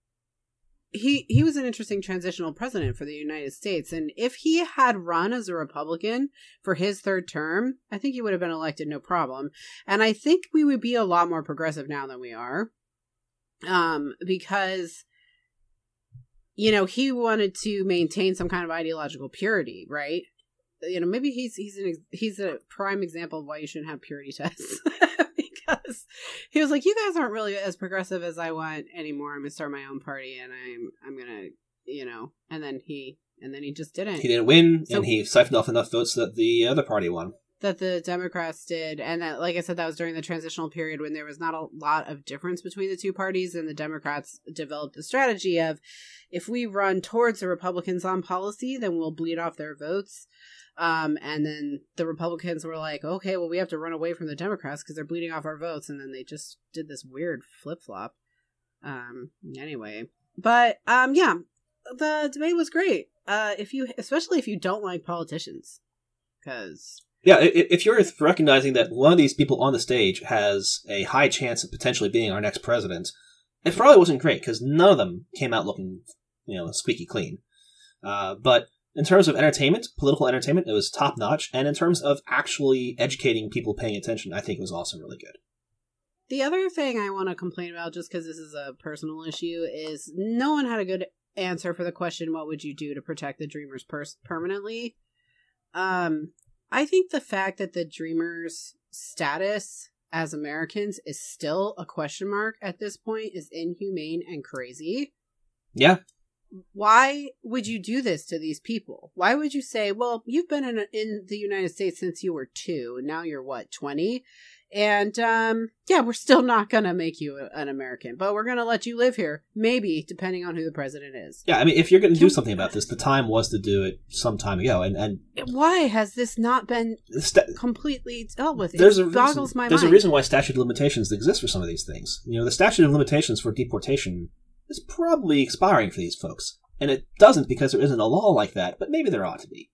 He, he was an interesting transitional president for the United States. And if he had run as a Republican for his third term, I think he would have been elected no problem. And I think we would be a lot more progressive now than we are. Um, because... You know, he wanted to maintain some kind of ideological purity, right? You know, maybe he's he's an he's a prime example of why you shouldn't have purity tests. Because he was like, you guys aren't really as progressive as I want anymore. I'm gonna start my own party, and I'm I'm gonna, you know. And then he and then he just didn't. He didn't win, So- and he siphoned off enough votes that the other party won. That the Democrats did, and that, like I said, that was during the transitional period when there was not a lot of difference between the two parties, and the Democrats developed a strategy of, if we run towards the Republicans on policy, then we'll bleed off their votes. Um, and then the Republicans were like, okay, well, we have to run away from the Democrats because they're bleeding off our votes, and then they just did this weird flip-flop. Um, anyway, but um, yeah, the debate was great. Uh, if you, especially if you don't like politicians, because. Yeah, i- if you're recognizing that one of these people on the stage has a high chance of potentially being our next president, it probably wasn't great because none of them came out looking, you know, squeaky clean. Uh, but in terms of entertainment, political entertainment, it was top notch. And in terms of actually educating people paying attention, I think it was also really good. The other thing I want to complain about, just because this is a personal issue, is no one had a good answer for the question, what would you do to protect the Dreamers pers- permanently? Um, I think the fact that the Dreamers' status as Americans is still a question mark at this point is inhumane and crazy. Yeah. Why would you do this to these people? Why would you say, well, you've been in, in the United States since you were two, and now you're what, twenty? And, um, yeah, we're still not going to make you a, an American, but we're going to let you live here. Maybe, depending on who the president is. Yeah, I mean, if you're going to do Can- something about this, the time was to do it some time ago. And, and Why has this not been sta- completely dealt with? there's It a reason, boggles my there's mind. a reason why statute of limitations exists for some of these things. You know, the statute of limitations for deportation is probably expiring for these folks. And it doesn't because there isn't a law like that, but maybe there ought to be.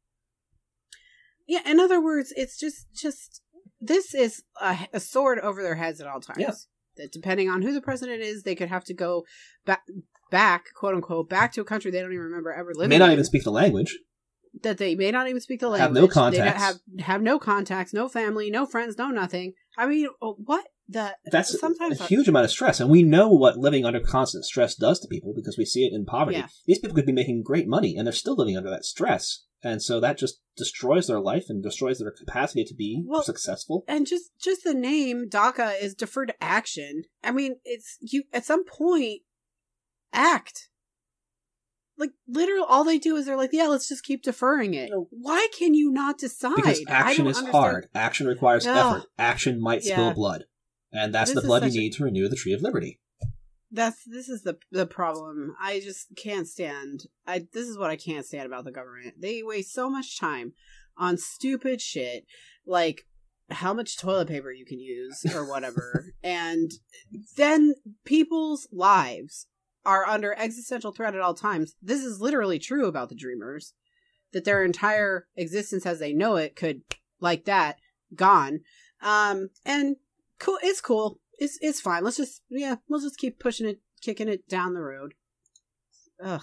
Yeah, in other words, it's just, just, this is a, a sword over their heads at all times. Yeah. That depending on who the president is, they could have to go back, back, quote unquote, back to a country they don't even remember ever living May not in. even speak the language. That they may not even speak the Have language. no They contacts. don't have, have no contacts, no family, no friends, no nothing. I mean, what the... That's sometimes a huge amount of stress. And we know what living under constant stress does to people because we see it in poverty. Yeah. These people could be making great money and they're still living under that stress. And so that just destroys their life and destroys their capacity to be Well, successful. And just just the name DACA is deferred action. I mean, it's you at some point act. Like, literally, all they do is they're like, yeah, let's just keep deferring it. No. Why can you not decide? Because action is understand. hard. Action requires Ugh. effort. Action might spill Yeah. blood. And that's This the blood you is such a- need to renew the Tree of Liberty. That's this is the the problem. I just can't stand. I this is what I can't stand about the government. They waste so much time on stupid shit like how much toilet paper you can use or whatever, and then people's lives are under existential threat at all times. This is literally true about the Dreamers, that their entire existence as they know it could, like that, gone. Um, and cool. It's cool. It's it's fine. Let's just yeah. We'll just keep pushing it, kicking it down the road. Ugh.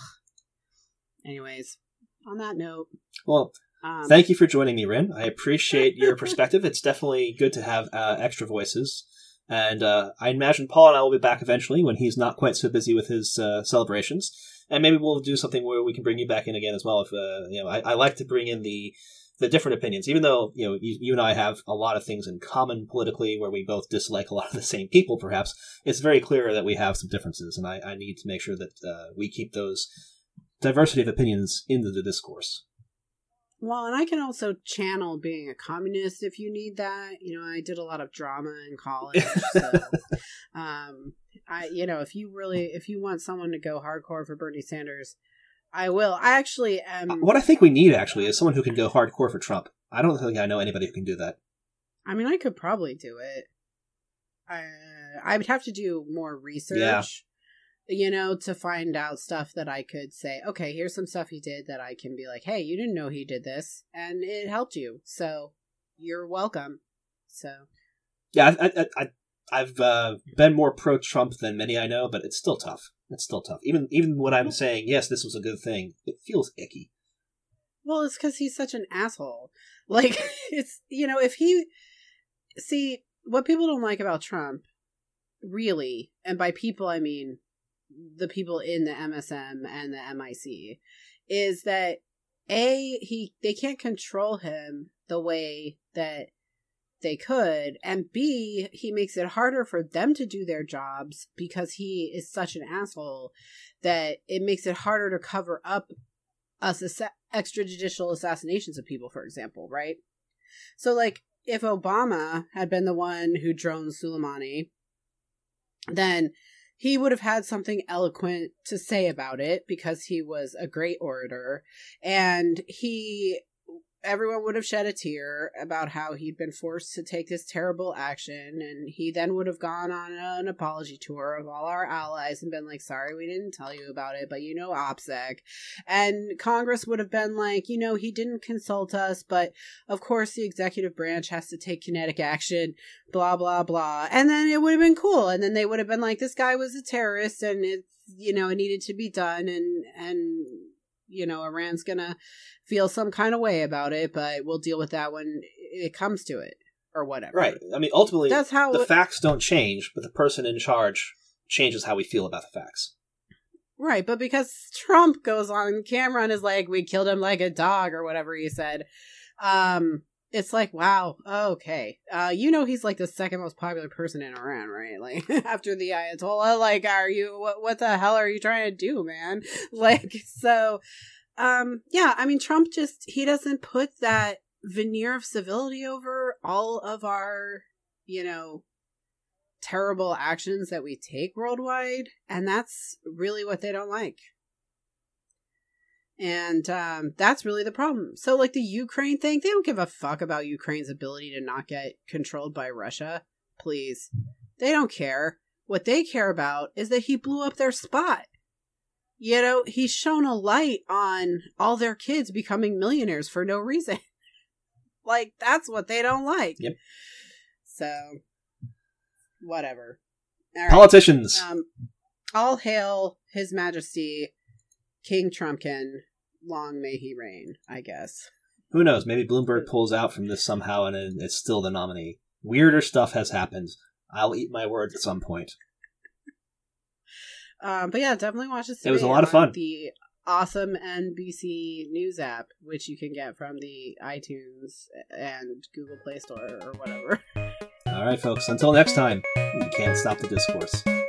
Anyways, on that note, Well, um, thank you for joining me, Rin. I appreciate your perspective. It's definitely good to have uh, extra voices. And uh, I imagine Paul and I will be back eventually when he's not quite so busy with his uh, celebrations. And maybe we'll do something where we can bring you back in again as well. If uh, you know, I, I like to bring in the the different opinions, even though you know you, you and I have a lot of things in common politically, where we both dislike a lot of the same people. Perhaps it's very clear that we have some differences, and I, I need to make sure that uh, we keep those diversity of opinions into the discourse. well, and I can also channel being a communist if you need that. You know, I did a lot of drama in college, so um, I, you know, if you really, if you want someone to go hardcore for Bernie Sanders, I will. I actually am. What I think we need actually is someone who can go hardcore for Trump. I don't think I know anybody who can do that. I mean, I could probably do it. I I would have to do more research. Yeah. You know, to find out stuff that I could say, okay, here's some stuff he did that I can be like, hey, you didn't know he did this, and it helped you, so you're welcome. So, Yeah, I, I, I, I've uh, been more pro-Trump than many I know, but it's still tough. It's still tough. Even even when I'm saying, yes, this was a good thing, it feels icky. well, it's because he's such an asshole. Like, it's, you know, if he, see, what people don't like about Trump, really, and by people I mean the people in the M S M and the M I C, is that A, he they can't control him the way that they could, and B, he makes it harder for them to do their jobs because he is such an asshole that it makes it harder to cover up us extrajudicial assassinations of people, for example, right? So, like, if Obama had been the one who droned Soleimani, then he would have had something eloquent to say about it because he was a great orator, and he, everyone would have shed a tear about how he'd been forced to take this terrible action, and he then would have gone on an apology tour of all our allies and been like, sorry, we didn't tell you about it, but you know OPSEC. And Congress would have been like, you know, he didn't consult us, but of course the executive branch has to take kinetic action, blah, blah, blah. And then it would have been cool. And then they would have been like, this guy was a terrorist and it's, you know, it needed to be done, and, and, you know, Iran's gonna feel some kind of way about it, but we'll deal with that when it comes to it, or whatever. Right. I mean, ultimately, That's how the it- facts don't change, but the person in charge changes how we feel about the facts. Right, but because Trump goes on camera and is like, we killed him like a dog, or whatever he said, um, it's like, wow, okay. Uh, you know he's like the second most popular person in Iran, right? Like, after the Ayatollah, like, are you, what, what the hell are you trying to do, man? Like, so, um, yeah, I mean, Trump just, he doesn't put that veneer of civility over all of our, you know, terrible actions that we take worldwide, and that's really what they don't like. And um, that's really the problem. So, like, the Ukraine thing, they don't give a fuck about Ukraine's ability to not get controlled by Russia. Please. They don't care. What they care about is that he blew up their spot. You know, he's shown a light on all their kids becoming millionaires for no reason. Like, that's what they don't like. Yep. So, whatever. All right. Politicians! Um, all hail His Majesty King Trumpkin. Long may he reign, I guess. Who knows? Maybe Bloomberg pulls out from this somehow and it's still the nominee. Weirder stuff has happened. I'll eat my words at some point. Um, but yeah, definitely watch this. It was a lot of fun. The awesome N B C News app, which you can get from the iTunes and Google Play Store or whatever. All right, folks. Until next time, you can't stop the discourse.